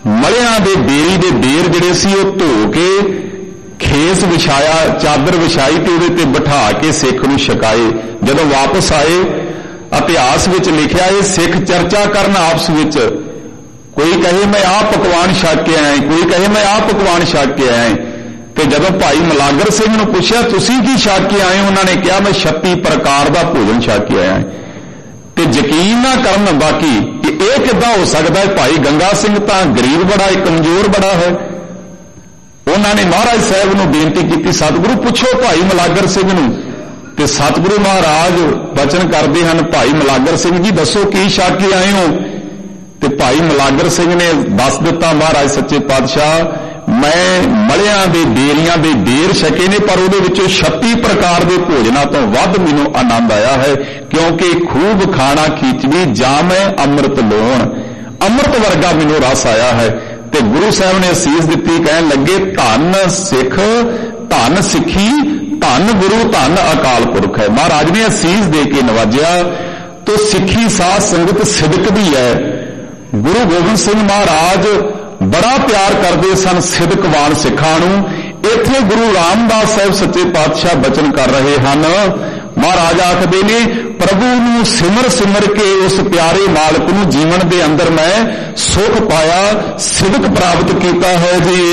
ਮਲਿਆਂ ਦੇ ਬੇਰੀ ਦੇ ਬੇਰ ਜਿਹੜੇ ਸੀ ਉਹ ਧੋ ਕੇ ਖੇਸ ਵਿਛਾਇਆ, ਚਾਦਰ ਵਿਛਾਈ ਤੇ ਉਹਦੇ ਤੇ ਬਿਠਾ ਕੇ ਸਿੱਖ ਨੂੰ ਛਕਾਏ। ਜਦੋਂ ਵਾਪਸ ਆਏ, ਇਤਿਹਾਸ ਵਿੱਚ ਲਿਖਿਆ ਇਹ ਸਿੱਖ ਚਰਚਾ ਕਰਨ ਆਪਸ ਵਿੱਚ, ਕੋਈ ਕਹੇ ਮੈਂ ਆਹ ਪਕਵਾਨ ਛਕ ਕੇ ਆਇਆ, ਕੋਈ ਕਹੇ ਮੈਂ ਆਹ ਪਕਵਾਨ ਛਕ ਕੇ ਆਇਆ। ਤੇ ਜਦੋਂ ਭਾਈ ਮਲਾਗਰ ਸਿੰਘ ਨੂੰ ਪੁੱਛਿਆ ਤੁਸੀਂ ਕੀ ਛਕ ਕੇ ਆਏ, ਉਹਨਾਂ ਨੇ ਕਿਹਾ ਮੈਂ ਛੱਤੀ ਪ੍ਰਕਾਰ ਦਾ ਭੋਜਨ ਛਕ ਕੇ ਆਇਆ। ਤੇ ਯਕੀਨ ਨਾ ਕਰਨ ਬਾਕੀ ਕਿ ਇਹ ਕਿੱਦਾਂ ਹੋ ਸਕਦਾ ਹੈ, ਭਾਈ ਗੰਗਾ ਸਿੰਘ ਤਾਂ ਗਰੀਬ ਬੜਾ ਹੈ, ਕਮਜ਼ੋਰ ਬੜਾ ਹੈ। ਉਹਨਾਂ ਨੇ ਮਹਾਰਾਜ ਸਾਹਿਬ ਨੂੰ ਬੇਨਤੀ ਕੀਤੀ ਸਤਿਗੁਰੂ ਪੁੱਛੋ ਭਾਈ ਮਲਾਗਰ ਸਿੰਘ ਨੂੰ। ਤੇ ਸਤਿਗੁਰੂ ਮਹਾਰਾਜ ਬਚਨ ਕਰਦੇ ਹਨ ਭਾਈ ਮਲਾਗਰ ਸਿੰਘ ਜੀ ਦੱਸੋ ਕੀ ਛਕ ਕੇ ਆਏ ਹੋ। ਤੇ ਭਾਈ ਮਲਾਗਰ ਸਿੰਘ ਨੇ ਦੱਸ ਦਿੱਤਾ ਮਹਾਰਾਜ ਸੱਚੇ ਪਾਤਸ਼ਾਹ ਮੈਂ ਮਲਿਆਂ ਦੇ ਬੇਰੀਆਂ ਦੇ ਬੇਰ ਛਕੇ ਨੇ, ਪਰ ਉਹਦੇ ਵਿੱਚੋਂ ਛੱਤੀ ਪ੍ਰਕਾਰ ਦੇ ਭੋਜਨਾਂ ਤੋਂ ਵੱਧ ਮੈਨੂੰ ਆਨੰਦ ਆਇਆ ਹੈ, ਕਿਉਂਕਿ ਖੂਬ ਖਾਣਾ ਖਿਚੜੀ ਜਾਮੈ ਅੰਮ੍ਰਿਤ ਲੋਣ, ਅੰਮ੍ਰਿਤ ਵਰਗਾ ਮੈਨੂੰ ਰਸ ਆਇਆ ਹੈ। ਤੇ ਗੁਰੂ ਸਾਹਿਬ ਨੇ ਅਸੀਸ ਦਿੱਤੀ, ਕਹਿਣ ਲੱਗੇ ਧੰਨ ਸਿੱਖ ਧੰਨ ਸਿੱਖੀ ਧੰਨ ਗੁਰੂ ਧੰਨ ਅਕਾਲ ਪੁਰਖ ਹੈ। ਮਹਾਰਾਜ ਨੇ ਅਸੀਸ ਦੇ ਕੇ ਨਵਾਜਿਆ। ਤੋ ਸਿੱਖੀ ਸਾਧ ਸੰਗਤ ਸਿਦਕ ਦੀ ਹੈ। ਗੁਰੂ ਗੋਬਿੰਦ ਸਿੰਘ ਮਹਾਰਾਜ ਬੜਾ ਪਿਆਰ ਕਰਦੇ ਸਨ ਸਿਦਕਵਾਨ ਸਿੱਖਾਂ ਨੂੰ। ਇੱਥੇ ਗੁਰੂ ਰਾਮਦਾਸ ਸਾਹਿਬ ਸੱਚੇ ਪਾਤਸ਼ਾਹ ਬਚਨ ਕਰ ਰਹੇ ਹਨ। ਮਹਾਰਾਜ ਆਖਦੇ ਨੇ ਪ੍ਰਭੂ ਨੂੰ ਸਿਮਰ ਸਿਮਰ ਕੇ ਉਸ ਪਿਆਰੇ ਮਾਲਕ ਨੂੰ ਜੀਵਨ ਦੇ ਅੰਦਰ ਮੈਂ ਸੁਖ ਪਾਇਆ, ਸਿਦਕ ਪ੍ਰਾਪਤ ਕੀਤਾ ਹੈ ਜੀ।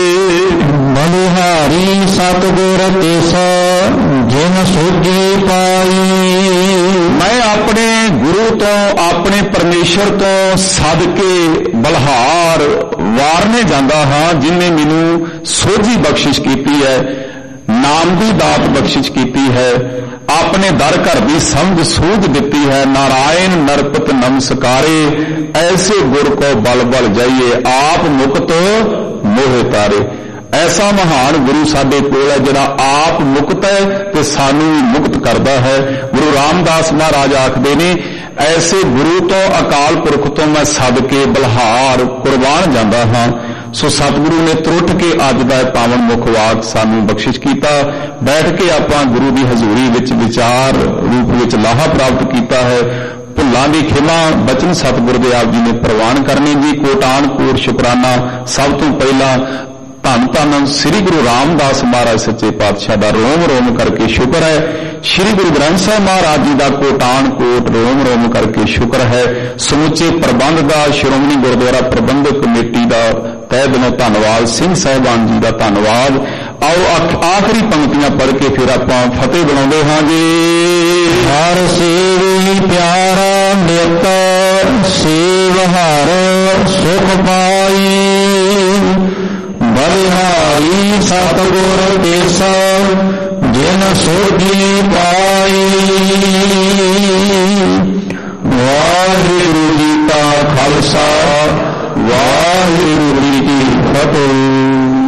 ਬਲਿਹਾਰੀ ਸਤਿਗੁਰ ਤੇਸਾ ਜਿਨ ਸੋਝੀ ਪਾਈ। ਮੈਂ ਆਪਣੇ ਗੁਰੂ ਤੋਂ ਆਪਣੇ ਪਰਮੇਸ਼ਰ ਤੋਂ ਸਦਕੇ ਬਲਹਾਰ ਵਾਰਨੇ ਜਾਂਦਾ ਹਾਂ, ਜਿਨਨੇ ਮੈਨੂੰ ਸੋਝੀ ਬਖਸ਼ਿਸ਼ ਕੀਤੀ ਹੈ, ਨਾਮ ਦੀ ਦਾਤ ਬਖਸ਼ਿਸ਼ ਕੀਤੀ ਹੈ, ਆਪਣੇ ਦਰ ਘਰ ਦੀ ਸਮਝ ਸੂਝ ਦਿੱਤੀ ਹੈ। ਨਾਰਾਇਣ ਨਰਪਤ ਨਮਸਕਾਰੇ ਐਸੇ ਗੁਰ ਕੋ ਬਲ ਬਲ ਜਾਈਏ, ਆਪ ਮੁਕਤ ਮੋਹਿ ਤਾਰੇ। ਐਸਾ ਮਹਾਨ ਗੁਰੂ ਸਾਡੇ ਕੋਲ ਹੈ ਜਿਹੜਾ ਆਪ ਮੁਕਤ ਹੈ ਤੇ ਸਾਨੂੰ ਮੁਕਤ ਕਰਦਾ ਹੈ। ਗੁਰੂ ਰਾਮਦਾਸ ਮਹਾਰਾਜ ਆਖਦੇ ਨੇ ਐਸੇ ਗੁਰੂ ਤੋਂ ਅਕਾਲ ਪੁਰਖ ਤੋਂ ਮੈਂ ਸਦਕੇ ਬਲਹਾਰ ਕੁਰਬਾਨ ਜਾਂਦਾ ਹਾਂ। ਸੋ ਸਤਿਗੁਰੂ ਨੇ ਤਰੁੱਟ ਕੇ ਅੱਜ ਦਾ ਪਾਵਨ ਮੁਖ ਵਾਕ ਸਾਨੂੰ ਬਖਸ਼ਿਸ਼ ਕੀਤਾ। ਬੈਠ ਕੇ ਆਪਾਂ ਗੁਰੂ ਦੀ ਹਜ਼ੂਰੀ ਵਿੱਚ ਵਿਚਾਰ ਰੂਪ ਵਿੱਚ ਲਾਹਾ ਪ੍ਰਾਪਤ ਕੀਤਾ ਹੈ। ਭੁੱਲਾਂ ਦੀ ਖਿਮਾ ਬਚਨ ਸਤਿਗੁਰ ਦੇ ਆਪ ਜੀ ਨੇ ਪ੍ਰਵਾਨ ਕਰਨੇ ਜੀ। ਕੋਟਾਨ ਕੋਟ ਸ਼ੁਕਰਾਨਾ ਸਭ ਤੋਂ ਪਹਿਲਾਂ ਧੰਨ ਧੰਨ ਸ੍ਰੀ ਗੁਰੂ ਰਾਮਦਾਸ ਮਹਾਰਾਜ ਸੱਚੇ ਪਾਤਸ਼ਾਹ ਦਾ ਰੋਮ ਰੋਮ ਕਰਕੇ ਸ਼ੁਕਰ ਹੈ। ਸ੍ਰੀ ਗੁਰੂ ਗ੍ਰੰਥ ਸਾਹਿਬ ਮਹਾਰਾਜ ਜੀ ਦਾ ਕੋਟਾਨ ਕੋਟ ਰੋਮ ਰੋਮ ਕਰਕੇ ਸ਼ੁਕਰ ਹੈ। ਸਮੁੱਚੇ ਪ੍ਰਬੰਧ ਦਾ, ਸ਼੍ਰੋਮਣੀ ਗੁਰਦੁਆਰਾ ਪ੍ਰਬੰਧਕ ਕਮੇਟੀ ਦਾ ਤਹਿ ਦਿਲੋਂ ਧੰਨਵਾਦ। ਸਿੰਘ ਸਾਹਿਬਾਨ ਜੀ ਦਾ ਧੰਨਵਾਦ। ਆਓ ਆਖਰੀ ਪੰਕਤੀਆਂ ਪੜ੍ਹ ਕੇ ਫਿਰ ਆਪਾਂ ਫਤਿਹ ਬਣਾਉਂਦੇ ਹਾਂ ਜੀ। ਹਰ ਸੇਵੀ ਪਿਆਰਾ ਨਿਤ ਸੇਵ ਹਰ ਸੁਖ ਪਾਈ। ਬਲਿਹਾਰੀ ਸਤਿਗੁਰ ਤੇਸਾ ਜਿਨ ਸੋਝੀ ਪਾਈ। ਵਾਹਿਗੁਰੂ ਜੀ ਕਾ ਖਾਲਸਾ, ਵਾਹਿਗੁਰੂ ਜੀ ਕੀ ਫਤਿਹ।